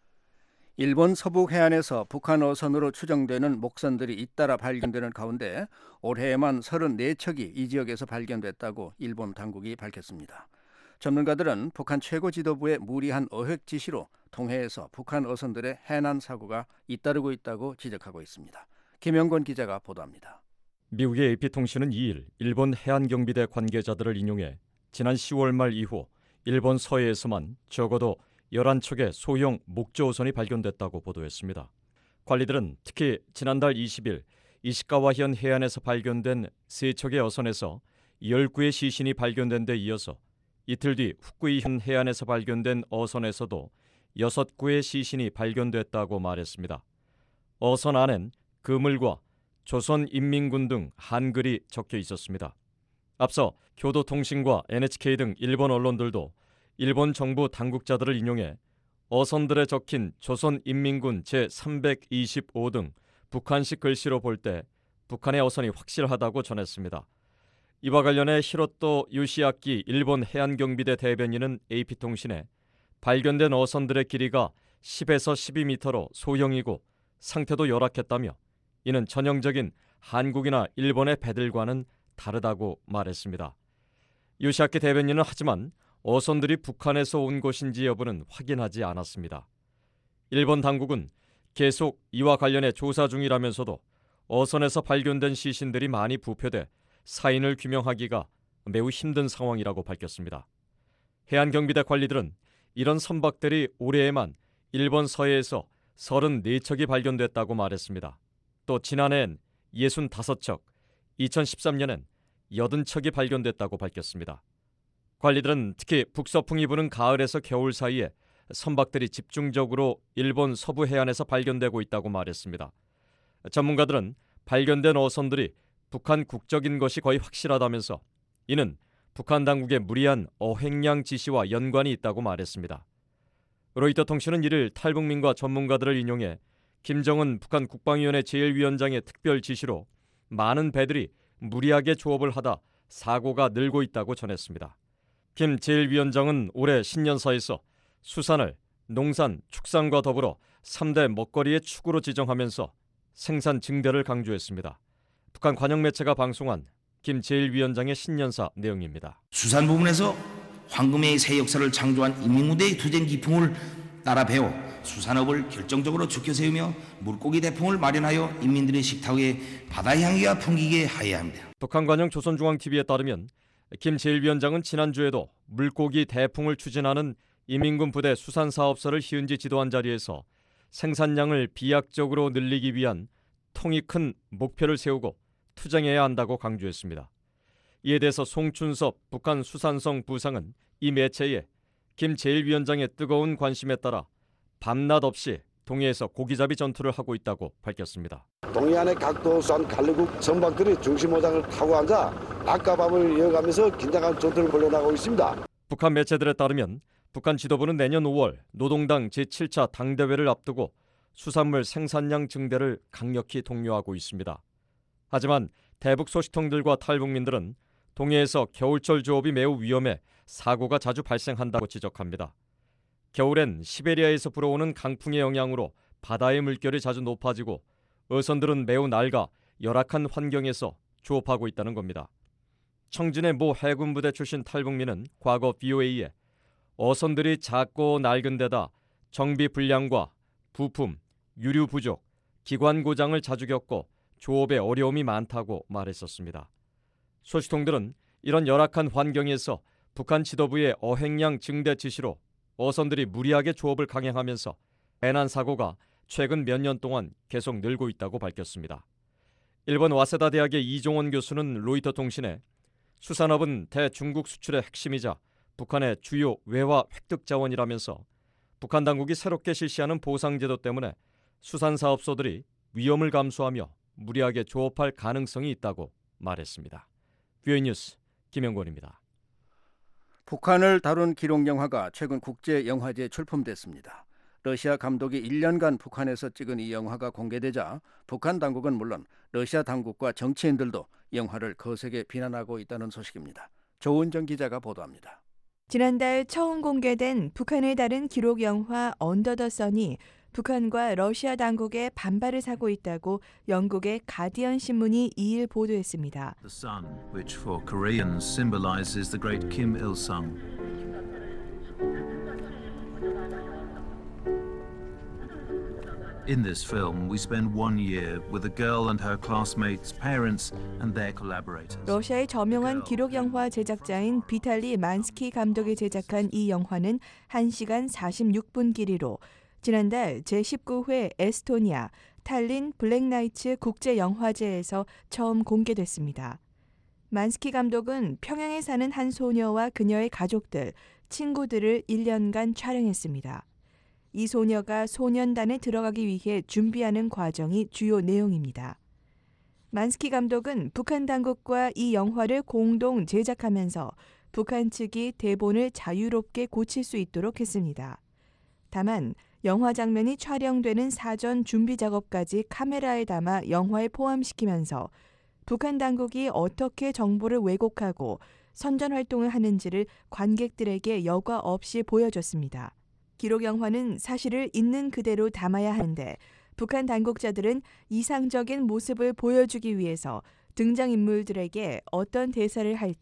[SPEAKER 3] 일본 서부 해안에서 북한 어선으로 추정되는 목선들이 잇따라 발견되는 가운데 올해에만 서른네 척이 이 지역에서 발견됐다고 일본 당국이 밝혔습니다. 전문가들은 북한 최고 지도부의 무리한 어획 지시로 동해에서 북한 어선들의 해난 사고가 잇따르고 있다고 지적하고 있습니다. 김영권 기자가 보도합니다.
[SPEAKER 20] 미국의 에이피통신은 이일 일본 해안경비대 관계자들을 인용해 지난 시월 말 이후 일본 서해에서만 적어도 열한 척의 소형 목조어선이 발견됐다고 보도했습니다. 관리들은 특히 지난달 이십일 이시카와현 해안에서 발견된 세 척의 어선에서 열구의 시신이 발견된 데 이어서 이틀 뒤 후쿠이현 해안에서 발견된 어선에서도 여섯 구의 시신이 발견됐다고 말했습니다. 어선 안엔 그물과 조선인민군 등 한글이 적혀 있었습니다. 앞서 교도통신과 엔에이치케이 등 일본 언론들도 일본 정부 당국자들을 인용해 어선들에 적힌 조선인민군 제삼백이십오 등 북한식 글씨로 볼 때 북한의 어선이 확실하다고 전했습니다. 이와 관련해 히로토 요시아키 일본 해안경비대 대변인은 에이피통신에 발견된 어선들의 길이가 십에서 십이 미터로 소형이고 상태도 열악했다며 이는 전형적인 한국이나 일본의 배들과는 다르다고 말했습니다. 요시아키 대변인은 하지만 어선들이 북한에서 온 것인지 여부는 확인하지 않았습니다. 일본 당국은 계속 이와 관련해 조사 중이라면서도 어선에서 발견된 시신들이 많이 부패돼 사인을 규명하기가 매우 힘든 상황이라고 밝혔습니다. 해안경비대 관리들은 이런 선박들이 올해에만 일본 서해에서 서른네 척이 발견됐다고 말했습니다. 또 지난해엔 예순다섯 척, 이천십삼 년엔 여든 척이 발견됐다고 밝혔습니다. 관리들은 특히 북서풍이 부는 가을에서 겨울 사이에 선박들이 집중적으로 일본 서부 해안에서 발견되고 있다고 말했습니다. 전문가들은 발견된 어선들이 북한 국적인 것이 거의 확실하다면서 이는 북한 당국의 무리한 어획량 지시와 연관이 있다고 말했습니다. 로이터 통신은 이를 탈북민과 전문가들을 인용해 김정은 북한 국방위원회 제일 위원장의 특별 지시로 많은 배들이 무리하게 조업을 하다 사고가 늘고 있다고 전했습니다. 김 제일 위원장은 올해 신년사에서 수산을 농산, 축산과 더불어 삼 대 먹거리의 축으로 지정하면서 생산 증대를 강조했습니다. 북한 관영 매체가 방송한 김 제일 위원장의 신년사 내용입니다.
[SPEAKER 21] 수산 부문에서 황금의 새 역사를 창조한 인민군대의 투쟁 기풍을 따라 배워 수산업을 결정적으로 지켜세우며 물고기 대풍을 마련하여 인민들의 식탁 위에 바다 향기가 풍기게 하여야 합니다.
[SPEAKER 20] 북한 관영 조선중앙티비에 따르면 김 제일 위원장은 지난주에도 물고기 대풍을 추진하는 인민군 부대 수산사업소를 희은지 지도한 자리에서 생산량을 비약적으로 늘리기 위한 통이 큰 목표를 세우고 투쟁해야 한다고 강조했습니다. 이에 대해서 송춘섭 북한 수산성 부상은 이 매체에 김 제일 위원장의 뜨거운 관심에 따라 밤낮 없이 동해에서 고기잡이 전투를 하고 있다고 밝혔습니다.
[SPEAKER 22] 동해안의 각도수산 갈래국 선박들이 중심모장을 타고 앉아 낮과 밤을 이어가면서 긴장한 전투를 벌여나가고 있습니다.
[SPEAKER 20] 북한 매체들에 따르면 북한 지도부는 내년 오월 노동당 제칠 차 당대회를 앞두고 수산물 생산량 증대를 강력히 독려하고 있습니다. 하지만 대북 소식통들과 탈북민들은 동해에서 겨울철 조업이 매우 위험해 사고가 자주 발생한다고 지적합니다. 겨울엔 시베리아에서 불어오는 강풍의 영향으로 바다의 물결이 자주 높아지고 어선들은 매우 낡아 열악한 환경에서 조업하고 있다는 겁니다. 청진의 모 해군부대 출신 탈북민은 과거 브이오에이에 어선들이 작고 낡은 데다 정비 불량과 부품, 유류 부족, 기관 고장을 자주 겪고 조업에 어려움이 많다고 말했었습니다. 소식통들은 이런 열악한 환경에서 북한 지도부의 어획량 증대 지시로 어선들이 무리하게 조업을 강행하면서 해난 사고가 최근 몇 년 동안 계속 늘고 있다고 밝혔습니다. 일본 와세다 대학의 이종원 교수는 로이터 통신에 수산업은 대중국 수출의 핵심이자 북한의 주요 외화 획득 자원이라면서 북한 당국이 새롭게 실시하는 보상제도 때문에 수산사업소들이 위험을 감수하며 무리하게 조업할 가능성이 있다고 말했습니다. 브이오에이 뉴스 김영권입니다.
[SPEAKER 3] 북한을 다룬 기록영화가 최근 국제영화제에 출품됐습니다. 러시아 감독이 일 년간 북한에서 찍은 이 영화가 공개되자 북한 당국은 물론 러시아 당국과 정치인들도 영화를 거세게 비난하고 있다는 소식입니다. 조은정 기자가 보도합니다.
[SPEAKER 10] 지난달 처음 공개된 북한을 다룬 기록 영화 언더 더 선이 북한과 러시아 당국의 반발을 사고 있다고 영국의 가디언 신문이 이 일 보도했습니다.
[SPEAKER 23] The sun, which for Koreans symbolizes the great Kim Il-sung. In this film, we spend one year with a girl and her classmates, parents, and their collaborators.
[SPEAKER 10] 러시아의 저명한 기록 영화 제작자인 비탈리 만스키 감독이 제작한 이 영화는 한 시간 사십육 분 길이로 지난달 제십구 회 에스토니아 탈린 블랙나이츠 국제영화제에서 처음 공개됐습니다. 만스키 감독은 평양에 사는 한 소녀와 그녀의 가족들, 친구들을 일 년간 촬영했습니다. 이 소녀가 소년단에 들어가기 위해 준비하는 과정이 주요 내용입니다. 만스키 감독은 북한 당국과 이 영화를 공동 제작하면서 북한 측이 대본을 자유롭게 고칠 수 있도록 했습니다. 다만 영화 장면이 촬영되는 사전 준비 작업까지 카메라에 담아 영화에 포함시키면서 북한 당국이 어떻게 정보를 왜곡하고 선전 활동을 하는지를 관객들에게 여과 없이 보여줬습니다. 기록 영화는 사실을 있는 그대로 담아야 하는데 북한 당국자들은 이상적인 모습을 보여주기 위해서 등장인물들에게 어떤 대사를 할지,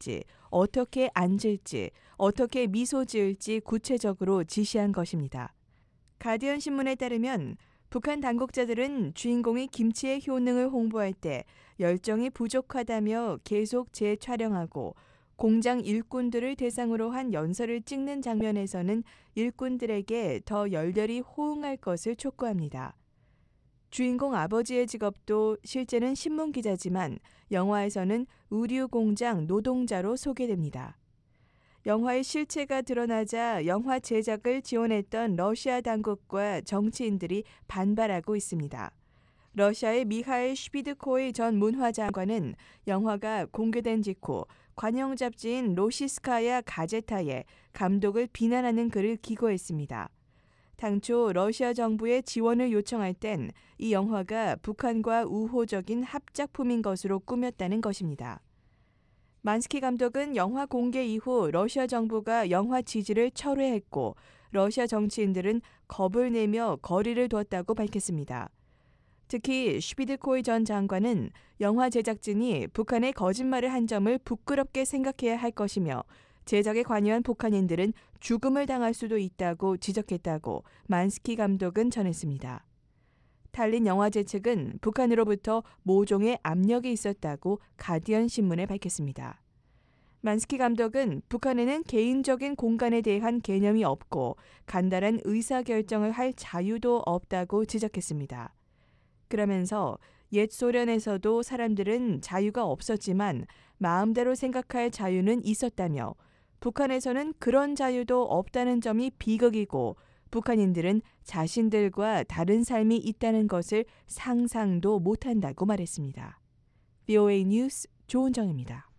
[SPEAKER 10] 어떻게 앉을지, 어떻게 미소 지을지 구체적으로 지시한 것입니다. 가디언 신문에 따르면 북한 당국자들은 주인공이 김치의 효능을 홍보할 때 열정이 부족하다며 계속 재촬영하고 공장 일꾼들을 대상으로 한 연설을 찍는 장면에서는 일꾼들에게 더 열렬히 호응할 것을 촉구합니다. 주인공 아버지의 직업도 실제는 신문기자지만 영화에서는 의류공장 노동자로 소개됩니다. 영화의 실체가 드러나자 영화 제작을 지원했던 러시아 당국과 정치인들이 반발하고 있습니다. 러시아의 미하일 슈비드코이 전 문화장관은 영화가 공개된 직후 관영 잡지인 로시스카야 가제타에 감독을 비난하는 글을 기고했습니다. 당초 러시아 정부의 지원을 요청할 땐 이 영화가 북한과 우호적인 합작품인 것으로 꾸몄다는 것입니다. 만스키 감독은 영화 공개 이후 러시아 정부가 영화 지지를 철회했고 러시아 정치인들은 겁을 내며 거리를 두었다고 밝혔습니다. 특히 슈비드코이 전 장관은 영화 제작진이 북한의 거짓말을 한 점을 부끄럽게 생각해야 할 것이며 제작에 관여한 북한인들은 죽음을 당할 수도 있다고 지적했다고 만스키 감독은 전했습니다. 달린 영화제 측은 북한으로부터 모종의 압력이 있었다고 가디언 신문에 밝혔습니다. 만스키 감독은 북한에는 개인적인 공간에 대한 개념이 없고 간단한 의사결정을 할 자유도 없다고 지적했습니다. 그러면서 옛 소련에서도 사람들은 자유가 없었지만 마음대로 생각할 자유는 있었다며 북한에서는 그런 자유도 없다는 점이 비극이고 북한인들은 자신들과 다른 삶이 있다는 것을 상상도 못한다고 말했습니다. 브이오에이 뉴스 조은정입니다.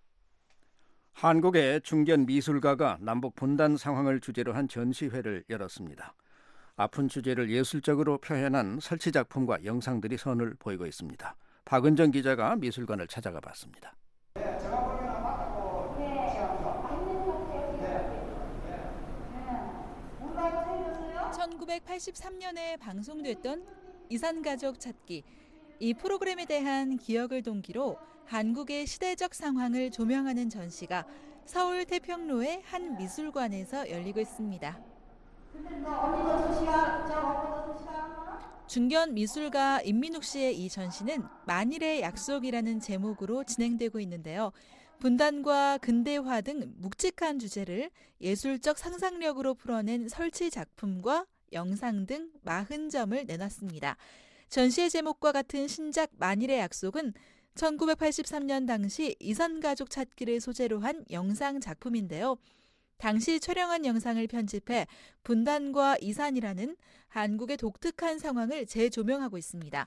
[SPEAKER 3] 한국의 중견 미술가가 남북 분단 상황을 주제로 한 전시회를 열었습니다. 아픈 주제를 예술적으로 표현한 설치 작품과 영상들이 선을 보이고 있습니다. 박은정 기자가 미술관을 찾아가 봤습니다.
[SPEAKER 1] 천구백팔십삼 년에 방송됐던 이산가족 찾기. 이 프로그램에 대한 기억을 동기로 한국의 시대적 상황을 조명하는 전시가 서울 태평로의 한 미술관에서 열리고 있습니다. 중견 미술가 임민욱 씨의 이 전시는 만일의 약속이라는 제목으로 진행되고 있는데요. 분단과 근대화 등 묵직한 주제를 예술적 상상력으로 풀어낸 설치 작품과 영상 등 사십 점을 내놨습니다. 전시의 제목과 같은 신작 만일의 약속은 천구백팔십삼 년 당시 이산가족 찾기를 소재로 한 영상 작품인데요. 당시 촬영한 영상을 편집해 분단과 이산이라는 한국의 독특한 상황을 재조명하고 있습니다.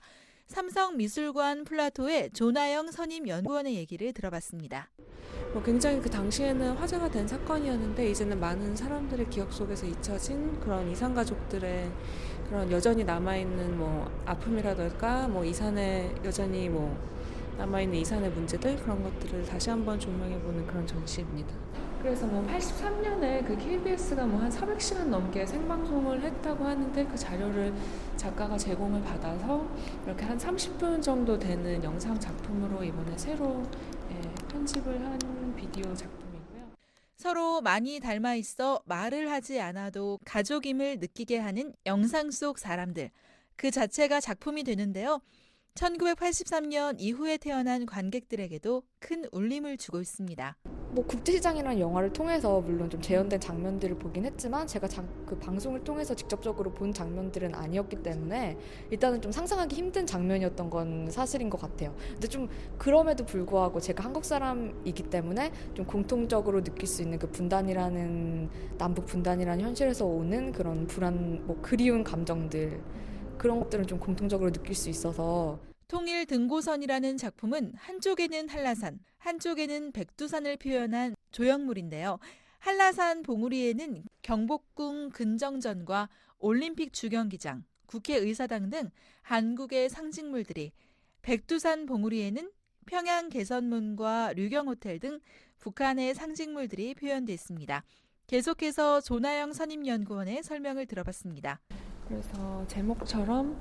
[SPEAKER 1] 삼성미술관 플라토의 조나영 선임연구원의 얘기를 들어봤습니다.
[SPEAKER 5] 뭐 굉장히 그 당시에는 화제가 된 사건이었는데 이제는 많은 사람들의 기억 속에서 잊혀진 그런 이산가족들의 그런 여전히 남아있는 뭐 아픔이라든가 뭐 이산에 여전히 뭐 남아있는 이산의 문제들 그런 것들을 다시 한번 조명해보는 그런 전시입니다. 그래서 뭐 팔십삼 년에 그 케이비에스가 뭐 한 사백 시간 넘게 생방송을 했다고 하는데 그 자료를 작가가 제공을 받아서 이렇게 한 삼십 분 정도 되는 영상 작품으로 이번에 새로 예, 편집을 한 비디오 작품이고요.
[SPEAKER 1] 서로 많이 닮아 있어 말을 하지 않아도 가족임을 느끼게 하는 영상 속 사람들. 그 자체가 작품이 되는데요. 천구백팔십삼 년 이후에 태어난 관객들에게도 큰 울림을 주고 있습니다.
[SPEAKER 5] 뭐 국제시장이라는 영화를 통해서 물론 좀 재현된 장면들을 보긴 했지만 제가 장, 그 방송을 통해서 직접적으로 본 장면들은 아니었기 때문에 일단은 좀 상상하기 힘든 장면이었던 건 사실인 것 같아요. 근데 좀 그럼에도 불구하고 제가 한국 사람이기 때문에 좀 공통적으로 느낄 수 있는 그 분단이라는 남북 분단이라는 현실에서 오는 그런 불안, 뭐 그리운 감정들 그런 것들은 좀 공통적으로 느낄 수 있어서
[SPEAKER 1] 통일 등고선이라는 작품은 한쪽에는 한라산, 한쪽에는 백두산을 표현한 조형물인데요. 한라산 봉우리에는 경복궁 근정전과 올림픽 주경기장, 국회의사당 등 한국의 상징물들이, 백두산 봉우리에는 평양 개선문과 류경호텔 등 북한의 상징물들이 표현되어 있습니다. 계속해서 조나영 선임연구원의 설명을 들어봤습니다.
[SPEAKER 5] 그래서 제목처럼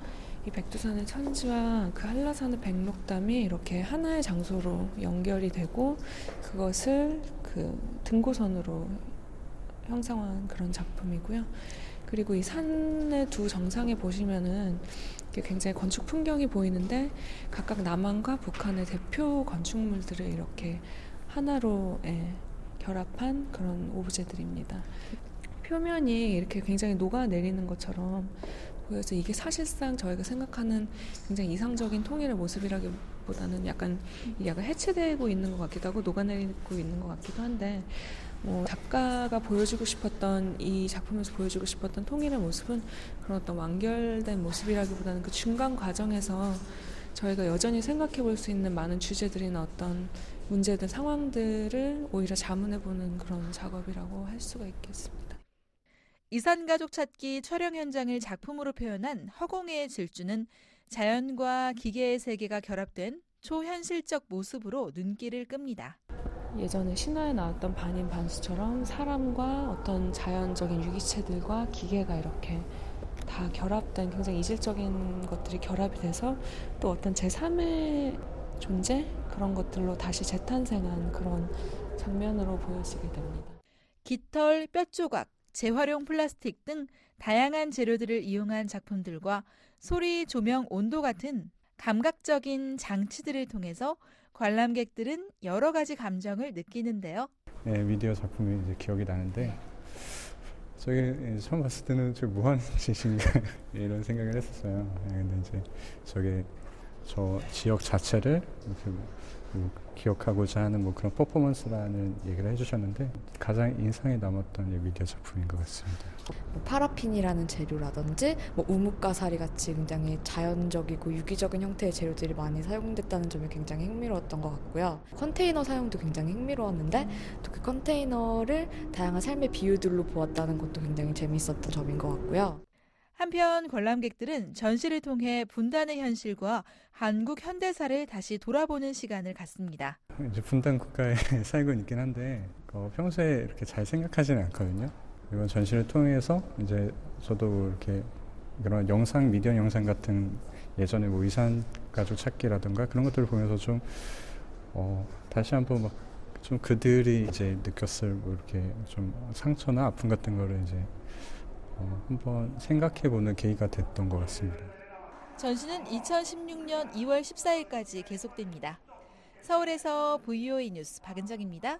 [SPEAKER 5] 이 백두산의 천지와 그 한라산의 백록담이 이렇게 하나의 장소로 연결이 되고 그것을 그 등고선으로 형상화한 그런 작품이고요. 그리고 이 산의 두 정상에 보시면은 굉장히 건축 풍경이 보이는데 각각 남한과 북한의 대표 건축물들을 이렇게 하나로 예, 결합한 그런 오브제들입니다. 표면이 이렇게 굉장히 녹아내리는 것처럼 보여서 이게 사실상 저희가 생각하는 굉장히 이상적인 통일의 모습이라기보다는 약간 약간 해체되고 있는 것 같기도 하고 녹아내리고 있는 것 같기도 한데 뭐 작가가 보여주고 싶었던 이 작품에서 보여주고 싶었던 통일의 모습은 그런 어떤 완결된 모습이라기보다는 그 중간 과정에서 저희가 여전히 생각해 볼 수 있는 많은 주제들이나 어떤 문제들 상황들을 오히려 자문해보는 그런 작업이라고 할 수가 있겠습니다.
[SPEAKER 1] 이산가족 찾기 촬영 현장을 작품으로 표현한 허공의 질주는 자연과 기계의 세계가 결합된 초현실적 모습으로 눈길을 끕니다.
[SPEAKER 5] 예전에 신화에 나왔던 반인 반수처럼 사람과 어떤 자연적인 유기체들과 기계가 이렇게 다 결합된 굉장히 이질적인 것들이 결합이 돼서 또 어떤 제삼의 존재? 그런 것들로 다시 재탄생한 그런 장면으로 보여지게 됩니다.
[SPEAKER 1] 깃털, 뼈조각, 재활용 플라스틱 등 다양한 재료들을 이용한 작품들과 소리, 조명, 온도 같은 감각적인 장치들을 통해서 관람객들은 여러 가지 감정을 느끼는데요.
[SPEAKER 2] 네, 미디어 작품이 이제 기억이 나는데 저게 처음 봤을 때는 저 뭐하는 짓인가 이런 생각을 했었어요. 근데 이제 저게 저 지역 자체를 이렇게 뭐 기억하고자 하는 뭐 그런 퍼포먼스라는 얘기를 해주셨는데 가장 인상에 남았던 미디어 작품인 것 같습니다.
[SPEAKER 6] 뭐 파라핀이라는 재료라든지 뭐 우뭇가사리 같이 굉장히 자연적이고 유기적인 형태의 재료들이 많이 사용됐다는 점이 굉장히 흥미로웠던 것 같고요. 컨테이너 사용도 굉장히 흥미로웠는데 또 그 컨테이너를 다양한 삶의 비유들로 보았다는 것도 굉장히 재미있었던 점인 것 같고요.
[SPEAKER 1] 한편 관람객들은 전시를 통해 분단의 현실과 한국 현대사를 다시 돌아보는 시간을 갖습니다.
[SPEAKER 2] 이제 분단 국가에 살고 있긴 한데 어, 평소에 이렇게 잘 생각하지는 않거든요. 이번 전시를 통해서 이제 저도 이렇게 그런 영상, 미디어 영상 같은 예전에 뭐 이산 가족 찾기라든가 그런 것들을 보면서 좀 어, 다시 한번 막 좀 그들이 이제 느꼈을 뭐 이렇게 좀 상처나 아픔 같은 거를 이제 어, 한번 생각해보는 계기가 됐던 것 같습니다.
[SPEAKER 1] 전시는 이천십육 년 이월 십사일까지 계속됩니다. 서울에서 브이오에이 뉴스 박은정입니다.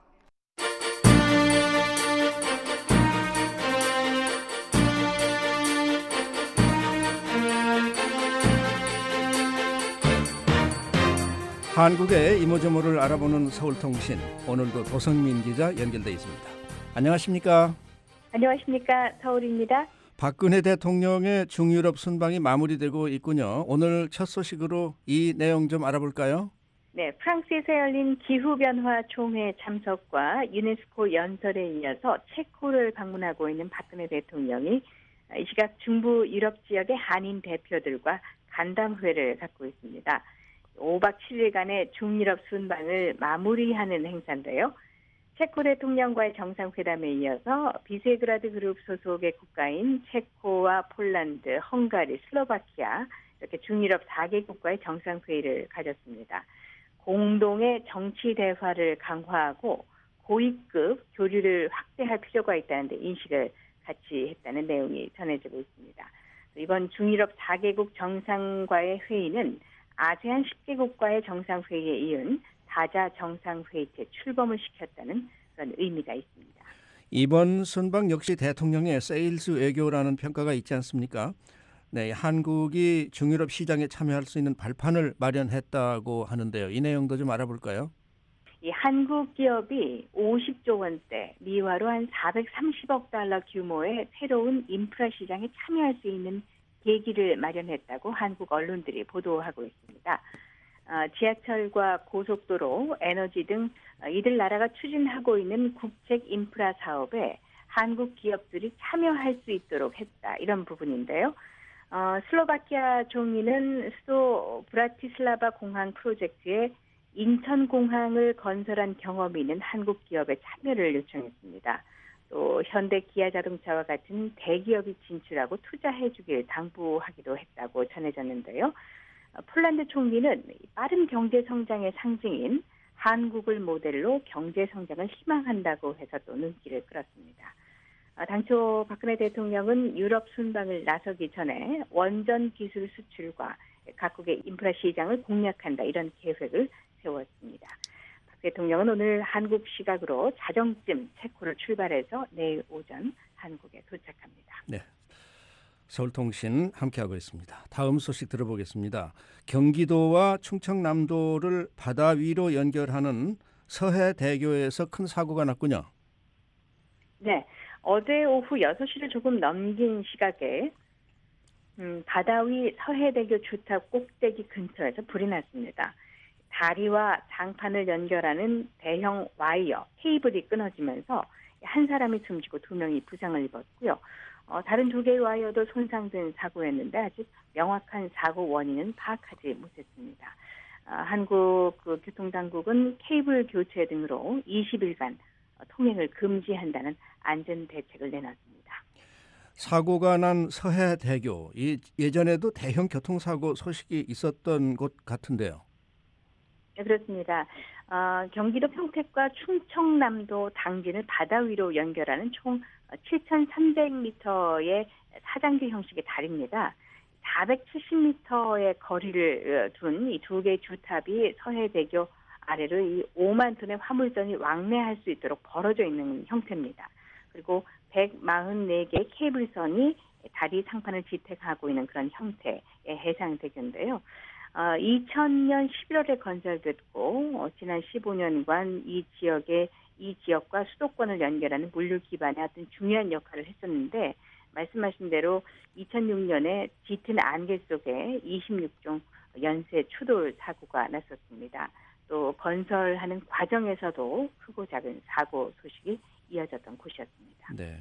[SPEAKER 3] 한국의 이모저모를 알아보는 서울통신, 오늘도 도성민 기자 연결돼 있습니다. 안녕하십니까?
[SPEAKER 7] 안녕하십니까? 서울입니다.
[SPEAKER 3] 박근혜 대통령의 중유럽 순방이 마무리되고 있군요. 오늘 첫 소식으로 이 내용 좀 알아볼까요?
[SPEAKER 7] 네, 프랑스에서 열린 기후변화 총회 참석과 유네스코 연설에 이어서 체코를 방문하고 있는 박근혜 대통령이 이 시각 중부 유럽 지역의 한인 대표들과 간담회를 갖고 있습니다. 오박 칠일간의 중유럽 순방을 마무리하는 행사인데요. 체코 대통령과의 정상회담에 이어서 비세그라드 그룹 소속의 국가인 체코와 폴란드, 헝가리, 슬로바키아 이렇게 중유럽 사 개국과의 정상회의를 가졌습니다. 공동의 정치 대화를 강화하고 고위급 교류를 확대할 필요가 있다는 데 인식을 같이 했다는 내용이 전해지고 있습니다. 이번 중유럽 사 개국 정상과의 회의는 아세안 십 개국과의 정상회의에 이은 다자 정상회의 때 출범을 시켰다는 그런 의미가 있습니다.
[SPEAKER 3] 이번 순방 역시 대통령의 세일즈 외교라는 평가가 있지 않습니까? 네, 한국이 중유럽 시장에 참여할 수 있는 발판을 마련했다고 하는데요. 이 내용도 좀 알아볼까요?
[SPEAKER 7] 이 한국 기업이 오십조 원대, 미화로 한 사백삼십억 달러 규모의 새로운 인프라 시장에 참여할 수 있는 계기를 마련했다고 한국 언론들이 보도하고 있습니다. 어, 지하철과 고속도로, 에너지 등 이들 나라가 추진하고 있는 국책 인프라 사업에 한국 기업들이 참여할 수 있도록 했다. 이런 부분인데요. 어, 슬로바키아 총리는 수도 브라티슬라바 공항 프로젝트에 인천공항을 건설한 경험이 있는 한국 기업의 참여를 요청했습니다. 또 현대 기아자동차와 같은 대기업이 진출하고 투자해주길 당부하기도 했다고 전해졌는데요. 폴란드 총리는 빠른 경제 성장의 상징인 한국을 모델로 경제 성장을 희망한다고 해서 또 눈길을 끌었습니다. 당초 박근혜 대통령은 유럽 순방을 나서기 전에 원전 기술 수출과 각국의 인프라 시장을 공략한다 이런 계획을 세웠습니다. 박 대통령은 오늘 한국 시각으로 자정쯤 체코를 출발해서 내일 오전 한국에 도착합니다.
[SPEAKER 3] 네, 서울통신 함께하고 있습니다. 다음 소식 들어보겠습니다. 경기도와 충청남도를 바다 위로 연결하는 서해대교에서 큰 사고가 났군요.
[SPEAKER 7] 네, 어제 오후 여섯 시를 조금 넘긴 시각에 음, 바다 위 서해대교 주탑 꼭대기 근처에서 불이 났습니다. 다리와 장판을 연결하는 대형 와이어, 케이블이 끊어지면서 한 사람이 숨지고 두 명이 부상을 입었고요. 어, 다른 두 개의 와이어도 손상된 사고였는데 아직 명확한 사고 원인은 파악하지 못했습니다. 어, 한국 그 교통당국은 케이블 교체 등으로 이십 일간 통행을 금지한다는 안전 대책을 내놨습니다.
[SPEAKER 3] 사고가 난 서해대교, 이 예전에도 대형 교통사고 소식이 있었던 곳 같은데요.
[SPEAKER 7] 네, 그렇습니다. 어, 경기도 평택과 충청남도 당진을 바다 위로 연결하는 총 칠천삼백 미터의 사장기 형식의 다리입니다. 사백칠십 미터의 거리를 둔 이 두 개의 주탑이 서해대교 아래로 이 오만 톤의 화물선이 왕래할 수 있도록 벌어져 있는 형태입니다. 그리고 백사십사 개의 케이블선이 다리 상판을 지탱하고 있는 그런 형태의 해상대교인데요. 어, 이천 년 십일월에 건설됐고 어, 지난 십오 년간 이 지역의 이 지역과 수도권을 연결하는 물류 기반의 어떤 중요한 역할을 했었는데 말씀하신 대로 이천육 년에 짙은 안개 속에 이십육 종 연쇄 추돌 사고가 났었습니다. 또 건설하는 과정에서도 크고 작은 사고 소식이 이어졌던 곳이었습니다.
[SPEAKER 3] 네.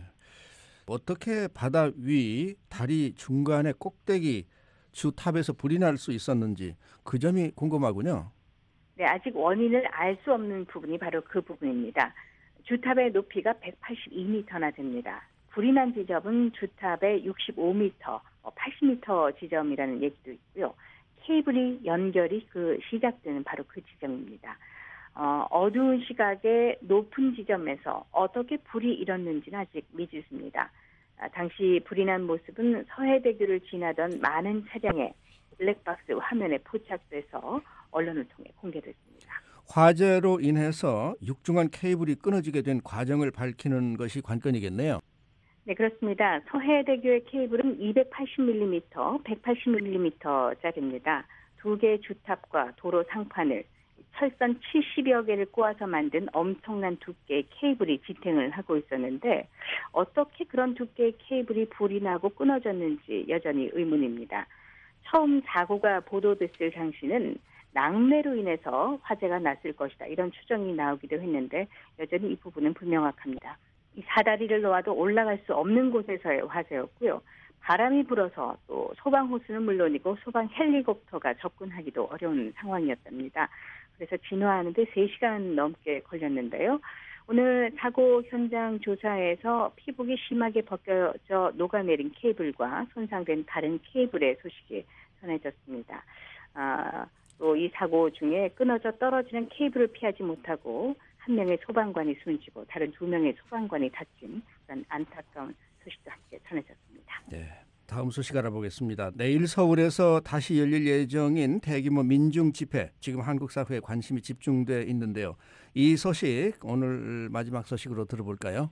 [SPEAKER 3] 어떻게 바다 위 다리 중간에 꼭대기 주탑에서 불이 날 수 있었는지 그 점이 궁금하군요.
[SPEAKER 7] 네, 아직 원인을 알 수 없는 부분이 바로 그 부분입니다. 주탑의 높이가 백팔십이 미터나 됩니다. 불이 난 지점은 주탑의 육십오 미터, 팔십 미터 지점이라는 얘기도 있고요. 케이블이 연결이 그 시작되는 바로 그 지점입니다. 어, 어두운 시각에 높은 지점에서 어떻게 불이 일었는지는 아직 미지수입니다. 아, 당시 불이 난 모습은 서해대교를 지나던 많은 차량의 블랙박스 화면에 포착돼서 언론을 통해 공개됐습니다.
[SPEAKER 3] 화재로 인해서 육중한 케이블이 끊어지게 된 과정을 밝히는 것이 관건이겠네요.
[SPEAKER 7] 네, 그렇습니다. 서해대교의 케이블은 이백팔십 밀리미터, 백팔십 밀리미터짜리입니다. 두 개의 주탑과 도로 상판을 철선 칠십여 개를 꼬아서 만든 엄청난 두께의 케이블이 지탱을 하고 있었는데 어떻게 그런 두께의 케이블이 불이 나고 끊어졌는지 여전히 의문입니다. 처음 사고가 보도됐을 당시는 낙뢰로 인해서 화재가 났을 것이다. 이런 추정이 나오기도 했는데 여전히 이 부분은 불명확합니다. 이 사다리를 놓아도 올라갈 수 없는 곳에서의 화재였고요. 바람이 불어서 또 소방호수는 물론이고 소방 헬리콥터가 접근하기도 어려운 상황이었답니다. 그래서 진화하는데 세 시간 넘게 걸렸는데요. 오늘 사고 현장 조사에서 피복이 심하게 벗겨져 녹아내린 케이블과 손상된 다른 케이블의 소식이 전해졌습니다. 아, 또 이 사고 중에 끊어져 떨어지는 케이블을 피하지 못하고 한 명의 소방관이 숨지고 다른 두 명의 소방관이 다친 그런 안타까운 소식도 함께 전해졌습니다.
[SPEAKER 3] 네, 다음 소식 알아보겠습니다. 내일 서울에서 다시 열릴 예정인 대규모 민중 집회, 지금 한국 사회에 관심이 집중돼 있는데요. 이 소식 오늘 마지막 소식으로 들어볼까요?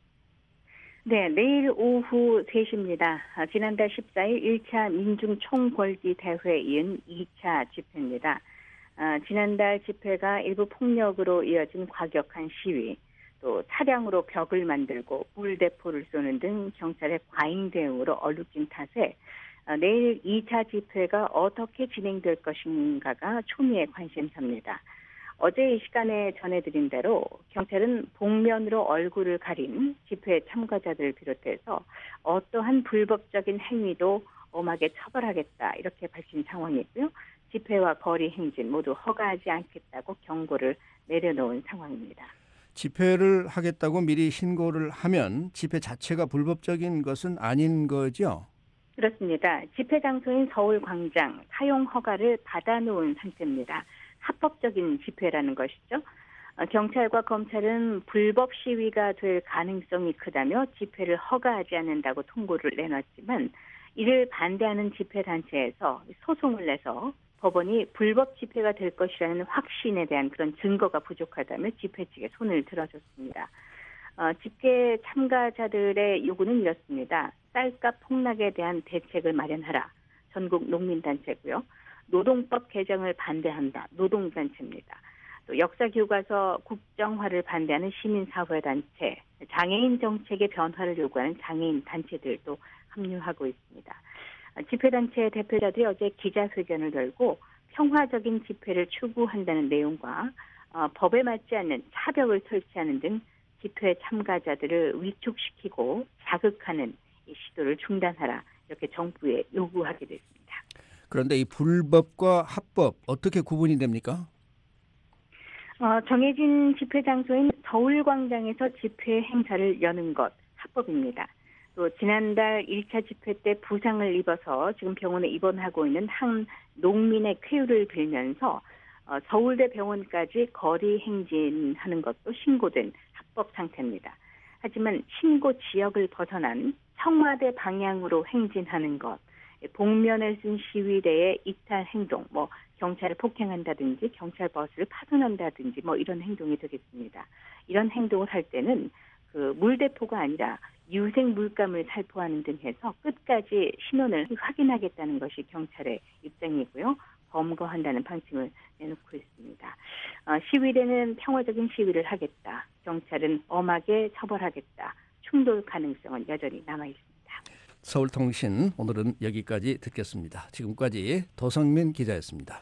[SPEAKER 7] 네, 내일 오후 세 시입니다. 지난달 십사일 일 차 민중 총궐기 대회에 이은 이 차 집회입니다. 아, 지난달 집회가 일부 폭력으로 이어진 과격한 시위, 또 차량으로 벽을 만들고 물대포를 쏘는 등 경찰의 과잉 대응으로 얼룩진 탓에 아, 내일 이 차 집회가 어떻게 진행될 것인가가 초미의 관심사입니다. 어제 이 시간에 전해드린 대로 경찰은 복면으로 얼굴을 가린 집회 참가자들을 비롯해서 어떠한 불법적인 행위도 엄하게 처벌하겠다 이렇게 밝힌 상황이고요. 집회와 거리 행진 모두 허가하지 않겠다고 경고를 내려놓은 상황입니다.
[SPEAKER 3] 집회를 하겠다고 미리 신고를 하면 집회 자체가 불법적인 것은 아닌 거죠?
[SPEAKER 7] 그렇습니다. 집회 장소인 서울광장 사용 허가를 받아놓은 상태입니다. 합법적인 집회라는 것이죠. 어, 경찰과 검찰은 불법 시위가 될 가능성이 크다며 집회를 허가하지 않는다고 통고를 내놨지만 이를 반대하는 집회단체에서 소송을 내서 법원이 불법 집회가 될 것이라는 확신에 대한 그런 증거가 부족하다며 집회 측에 손을 들어줬습니다. 어, 집회 참가자들의 요구는 이렇습니다. 쌀값 폭락에 대한 대책을 마련하라. 전국 농민단체고요. 노동법 개정을 반대한다. 노동단체입니다. 또 역사교과서 국정화를 반대하는 시민사회단체, 장애인 정책의 변화를 요구하는 장애인 단체들도 합류하고 있습니다. 집회단체 대표자들이 어제 기자회견을 열고 평화적인 집회를 추구한다는 내용과 어, 법에 맞지 않는 차벽을 설치하는 등 집회 참가자들을 위축시키고 자극하는 이 시도를 중단하라 이렇게 정부에 요구하게 됐습니다.
[SPEAKER 3] 그런데 이 불법과 합법 어떻게 구분이 됩니까?
[SPEAKER 7] 어, 정해진 집회 장소인 서울광장에서 집회 행사를 여는 것 합법입니다. 또 지난달 일 차 집회 때 부상을 입어서 지금 병원에 입원하고 있는 한 농민의 쾌유를 빌면서 어, 서울대 병원까지 거리 행진하는 것도 신고된 합법 상태입니다. 하지만 신고 지역을 벗어난 청와대 방향으로 행진하는 것, 복면을 쓴 시위대의 이탈 행동, 뭐 경찰을 폭행한다든지 경찰 버스를 파손한다든지 뭐 이런 행동이 되겠습니다. 이런 행동을 할 때는 그 물대포가 아니라 유색 물감을 살포하는 등 해서 끝까지 신원을 확인하겠다는 것이 경찰의 입장이고요. 범거한다는 방침을 내놓고 있습니다. 어, 시위대는 평화적인 시위를 하겠다. 경찰은 엄하게 처벌하겠다. 충돌 가능성은 여전히 남아있습니다.
[SPEAKER 3] 서울통신 오늘은 여기까지 듣겠습니다. 지금까지 도성민 기자였습니다.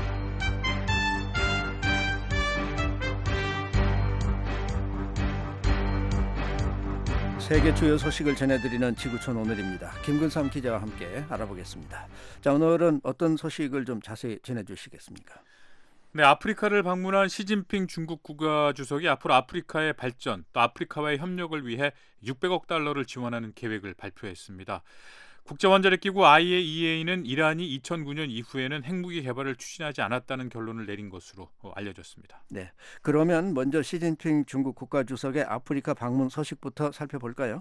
[SPEAKER 4] 세계 주요 소식을 전해드리는 지구촌 오늘입니다. 김근삼 기자와 함께 알아보겠습니다. 자, 오늘은 어떤 소식을 좀 자세히 전해주시겠습니까?
[SPEAKER 8] 네, 아프리카를 방문한 시진핑 중국 국가주석이 앞으로 아프리카의 발전, 또 아프리카와의 협력을 위해 육백억 달러를 지원하는 계획을 발표했습니다. 국제원자력기구 아이에이이에이는 이란이 이천구 년 이후에는 핵무기 개발을 추진하지 않았다는 결론을 내린 것으로 알려졌습니다.
[SPEAKER 4] 네, 그러면 먼저 시진핑 중국 국가주석의 아프리카 방문 소식부터 살펴볼까요?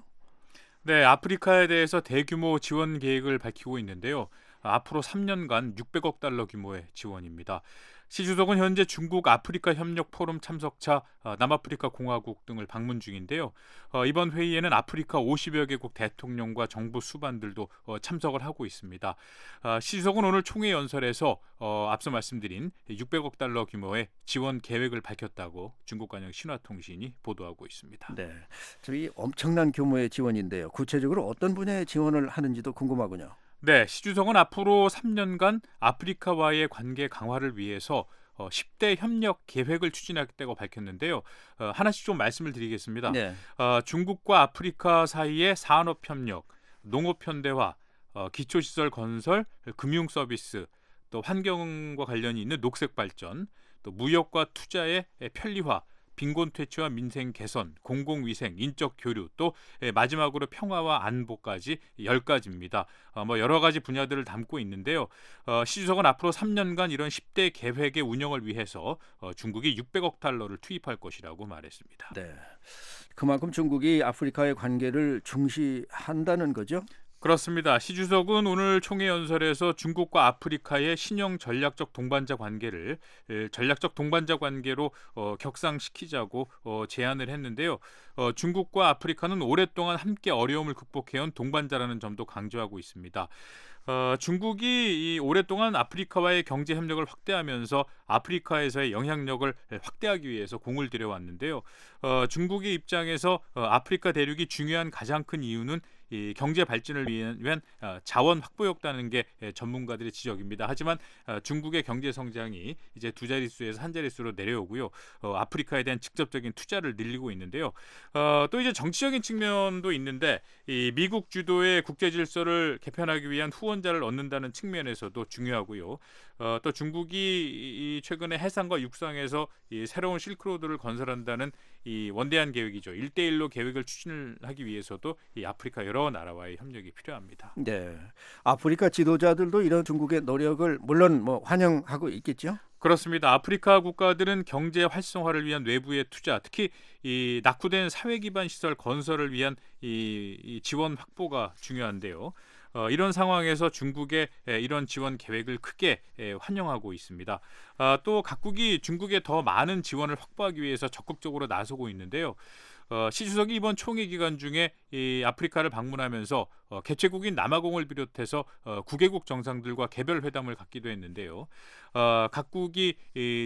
[SPEAKER 8] 네, 아프리카에 대해서 대규모 지원 계획을 밝히고 있는데요. 앞으로 삼 년간 육백억 달러 규모의 지원입니다. 시 주석은 현재 중국 아프리카 협력 포럼 참석차 남아프리카 공화국 등을 방문 중인데요. 이번 회의에는 아프리카 오십여 개국 대통령과 정부 수반들도 참석을 하고 있습니다. 시 주석은 오늘 총회 연설에서 앞서 말씀드린 육백억 달러 규모의 지원 계획을 밝혔다고 중국 관영 신화통신이 보도하고 있습니다.
[SPEAKER 4] 네, 저희 엄청난 규모의 지원인데요. 구체적으로 어떤 분야의 지원을 하는지도 궁금하군요.
[SPEAKER 8] 네, 시 주석은 앞으로 삼 년간 아프리카와의 관계 강화를 위해서 십 대 협력 계획을 추진하겠다고 밝혔는데요. 하나씩 좀 말씀을 드리겠습니다.
[SPEAKER 4] 네.
[SPEAKER 8] 어, 중국과 아프리카 사이의 산업협력, 농업현대화, 어, 기초시설 건설, 금융서비스, 또 환경과 관련이 있는 녹색발전, 또 무역과 투자의 편리화, 빈곤 퇴치와 민생 개선, 공공위생, 인적 교류, 또 마지막으로 평화와 안보까지 열 가지입니다. 어, 뭐 여러 가지 분야들을 담고 있는데요. 어, 시 주석은 앞으로 삼 년간 이런 십 대 계획의 운영을 위해서 어, 중국이 육백억 달러를 투입할 것이라고 말했습니다.
[SPEAKER 4] 네, 그만큼 중국이 아프리카의 관계를 중시한다는 거죠?
[SPEAKER 8] 그렇습니다. 시 주석은 오늘 총회 연설에서 중국과 아프리카의 신형 전략적 동반자 관계를 전략적 동반자 관계로 어, 격상시키자고 어, 제안을 했는데요. 어, 중국과 아프리카는 오랫동안 함께 어려움을 극복해온 동반자라는 점도 강조하고 있습니다. 어, 중국이 이 오랫동안 아프리카와의 경제 협력을 확대하면서 아프리카에서의 영향력을 확대하기 위해서 공을 들여왔는데요. 어, 중국의 입장에서 어, 아프리카 대륙이 중요한 가장 큰 이유는 이 경제 발전을 위한, 위한 어, 자원 확보였다는 게 전문가들의 지적입니다. 하지만 어, 중국의 경제 성장이 이제 두 자릿수에서 한 자릿수로 내려오고요. 어, 아프리카에 대한 직접적인 투자를 늘리고 있는데요. 어, 또 이제 정치적인 측면도 있는데 이 미국 주도의 국제 질서를 개편하기 위한 후원자를 얻는다는 측면에서도 중요하고요. 어, 또 중국이 이 최근에 해상과 육상에서 이 새로운 실크로드를 건설한다는 이 원대한 계획이죠. 일대일로 계획을 추진을 하기 위해서도 이 아프리카 여러 나라와의 협력이 필요합니다.
[SPEAKER 3] 네, 아프리카 지도자들도 이런 중국의 노력을 물론 뭐 환영하고 있겠죠.
[SPEAKER 8] 그렇습니다. 아프리카 국가들은 경제 활성화를 위한 외부의 투자, 특히 이 낙후된 사회 기반 시설 건설을 위한 이, 이 지원 확보가 중요한데요. 어, 이런 상황에서 중국의 에, 이런 지원 계획을 크게 에, 환영하고 있습니다. 아, 또 각국이 중국에 더 많은 지원을 확보하기 위해서 적극적으로 나서고 있는데요. 어, 시 주석이 이번 총회 기간 중에 이 아프리카를 방문하면서 어, 개최국인 남아공을 비롯해서 어, 구 개국 정상들과 개별 회담을 갖기도 했는데요. 어, 각국이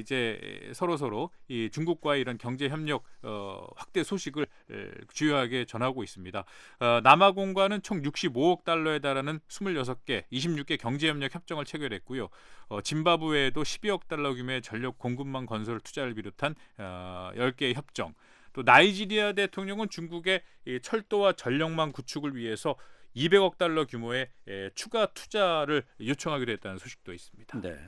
[SPEAKER 8] 이제 서로 서로 이 중국과의 이런 경제 협력 어, 확대 소식을 에, 주요하게 전하고 있습니다. 어, 남아공과는 총 육십오억 달러에 달하는 스물여섯 개, 이십육 개 경제 협력 협정을 체결했고요. 어, 짐바브웨에도 십이억 달러 규모의 전력 공급망 건설 투자를 비롯한 어, 열 개의 협정. 또 나이지리아 대통령은 중국의 철도와 전력망 구축을 위해서 이백억 달러 규모의 추가 투자를 요청하기로 했다는 소식도 있습니다.
[SPEAKER 3] 네.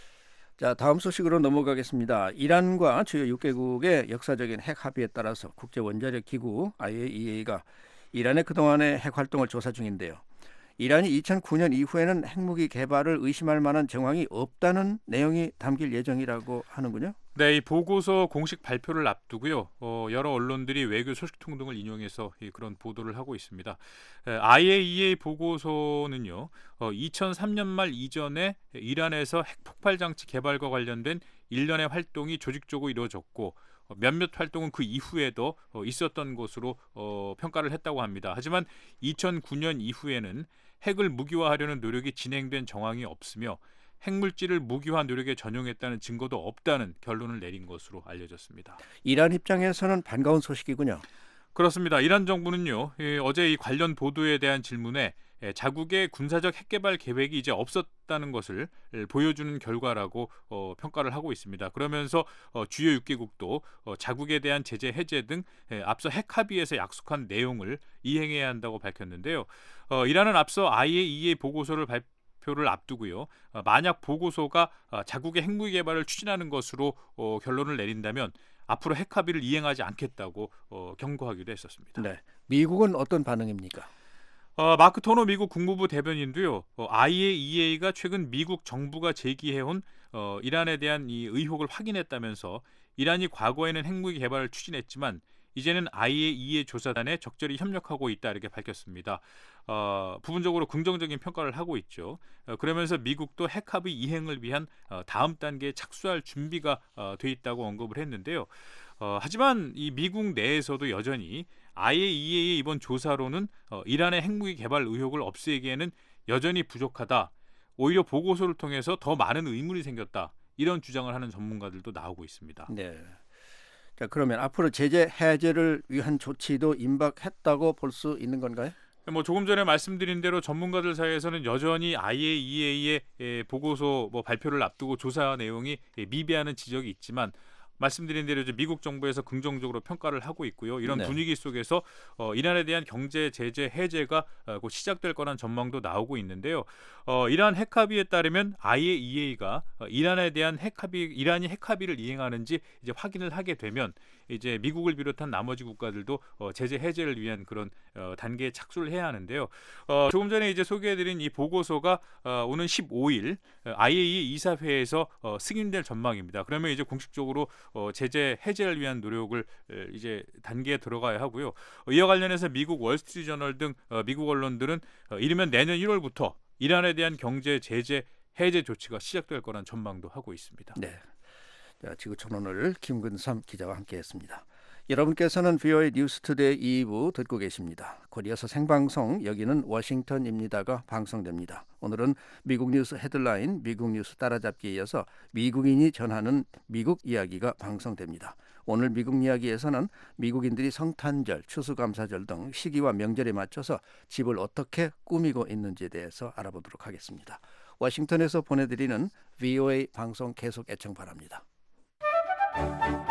[SPEAKER 3] 자, 다음 소식으로 넘어가겠습니다. 이란과 주요 육 개국의 역사적인 핵 합의에 따라서 국제원자력 기구 아이에이이에이가 이란의 그동안의 핵 활동을 조사 중인데요. 이란이 이천구 년 이후에는 핵무기 개발을 의심할 만한 정황이 없다는 내용이 담길 예정이라고 하는군요.
[SPEAKER 8] 네, 이 보고서 공식 발표를 앞두고요. 어, 여러 언론들이 외교 소식통 등을 인용해서 이, 그런 보도를 하고 있습니다. 아이에이이에이 보고서는요, 어, 이천삼 년 말 이전에 이란에서 핵폭발 장치 개발과 관련된 일련의 활동이 조직적으로 이루어졌고 어, 몇몇 활동은 그 이후에도 어, 있었던 것으로 어, 평가를 했다고 합니다. 하지만 이천구 년 이후에는 핵을 무기화하려는 노력이 진행된 정황이 없으며 핵물질을 무기화 노력에 전용했다는 증거도 없다는 결론을 내린 것으로 알려졌습니다.
[SPEAKER 3] 이란 입장에서는 반가운 소식이군요.
[SPEAKER 8] 그렇습니다. 이란 정부는요, 예, 어제 이 관련 보도에 대한 질문에 예, 자국의 군사적 핵개발 계획이 이제 없었다는 것을 예, 보여주는 결과라고 어, 평가를 하고 있습니다. 그러면서 어, 주요 육 개국도 어, 자국에 대한 제재 해제 등 예, 앞서 핵 합의에서 약속한 내용을 이행해야 한다고 밝혔는데요. 어, 이란은 앞서 아이에이이에이 보고서를 발표 표를 앞두고요. 어, 만약 보고서가 어, 자국의 핵무기 개발을 추진하는 것으로 어, 결론을 내린다면 앞으로 핵 합의를 이행하지 않겠다고 어, 경고하기도 했었습니다.
[SPEAKER 3] 네, 미국은 어떤 반응입니까?
[SPEAKER 8] 어, 마크 토너 미국 국무부 대변인도요. 어, 아이에이이에이가 최근 미국 정부가 제기해온 어, 이란에 대한 이 의혹을 확인했다면서 이란이 과거에는 핵무기 개발을 추진했지만 이제는 아이에이이에이 조사단에 적절히 협력하고 있다 이렇게 밝혔습니다. 어, 부분적으로 긍정적인 평가를 하고 있죠. 어, 그러면서 미국도 핵합의 이행을 위한 어, 다음 단계에 착수할 준비가 어, 돼 있다고 언급을 했는데요. 어, 하지만 이 미국 내에서도 여전히 아이에이이에이의 이번 조사로는 어, 이란의 핵무기 개발 의혹을 없애기에는 여전히 부족하다. 오히려 보고서를 통해서 더 많은 의문이 생겼다. 이런 주장을 하는 전문가들도 나오고 있습니다.
[SPEAKER 3] 네. 자, 그러면 앞으로 제재 해제를 위한 조치도 임박했다고 볼 수 있는 건가요?
[SPEAKER 8] 뭐 조금 전에 말씀드린 대로 전문가들 사이에서는 여전히 아이에이이에이의 보고서 뭐 발표를 앞두고 조사 내용이 미비하는 지적이 있지만 말씀드린 대로 이제 미국 정부에서 긍정적으로 평가를 하고 있고요. 이런
[SPEAKER 3] 네.
[SPEAKER 8] 분위기 속에서 어, 이란에 대한 경제 제재 해제가 어, 곧 시작될 거란 전망도 나오고 있는데요. 어, 이란 핵합의에 따르면 아이에이이에이가 어, 이란에 대한 핵합의, 이란이 핵합의를 이행하는지 이제 확인을 하게 되면 이제 미국을 비롯한 나머지 국가들도 어, 제재 해제를 위한 그런 어, 단계에 착수를 해야 하는데요. 어, 조금 전에 이제 소개해드린 이 보고서가 어, 오는 십오 일 아이에이이에이 이사회에서 어, 승인될 전망입니다. 그러면 이제 공식적으로 어, 제재 해제를 위한 노력을 에, 이제 단계에 들어가야 하고요. 어, 이와 관련해서 미국 월스트리트저널 등 어, 미국 언론들은 어, 이르면 내년 일월부터 이란에 대한 경제 제재 해제 조치가 시작될 거란 전망도 하고 있습니다.
[SPEAKER 3] 네. 자, 지구촌 오늘 김근삼 기자와 함께했습니다. 여러분께서는 브이오에이 뉴스투데이 이 부 듣고 계십니다. 곧 이어서 생방송 여기는 워싱턴입니다가 방송됩니다. 오늘은 미국 뉴스 헤드라인, 미국 뉴스 따라잡기에 이어서 미국인이 전하는 미국 이야기가 방송됩니다. 오늘 미국 이야기에서는 미국인들이 성탄절, 추수감사절 등 시기와 명절에 맞춰서 집을 어떻게 꾸미고 있는지에 대해서 알아보도록 하겠습니다. 워싱턴에서 보내드리는 브이오에이 방송 계속 애청 바랍니다.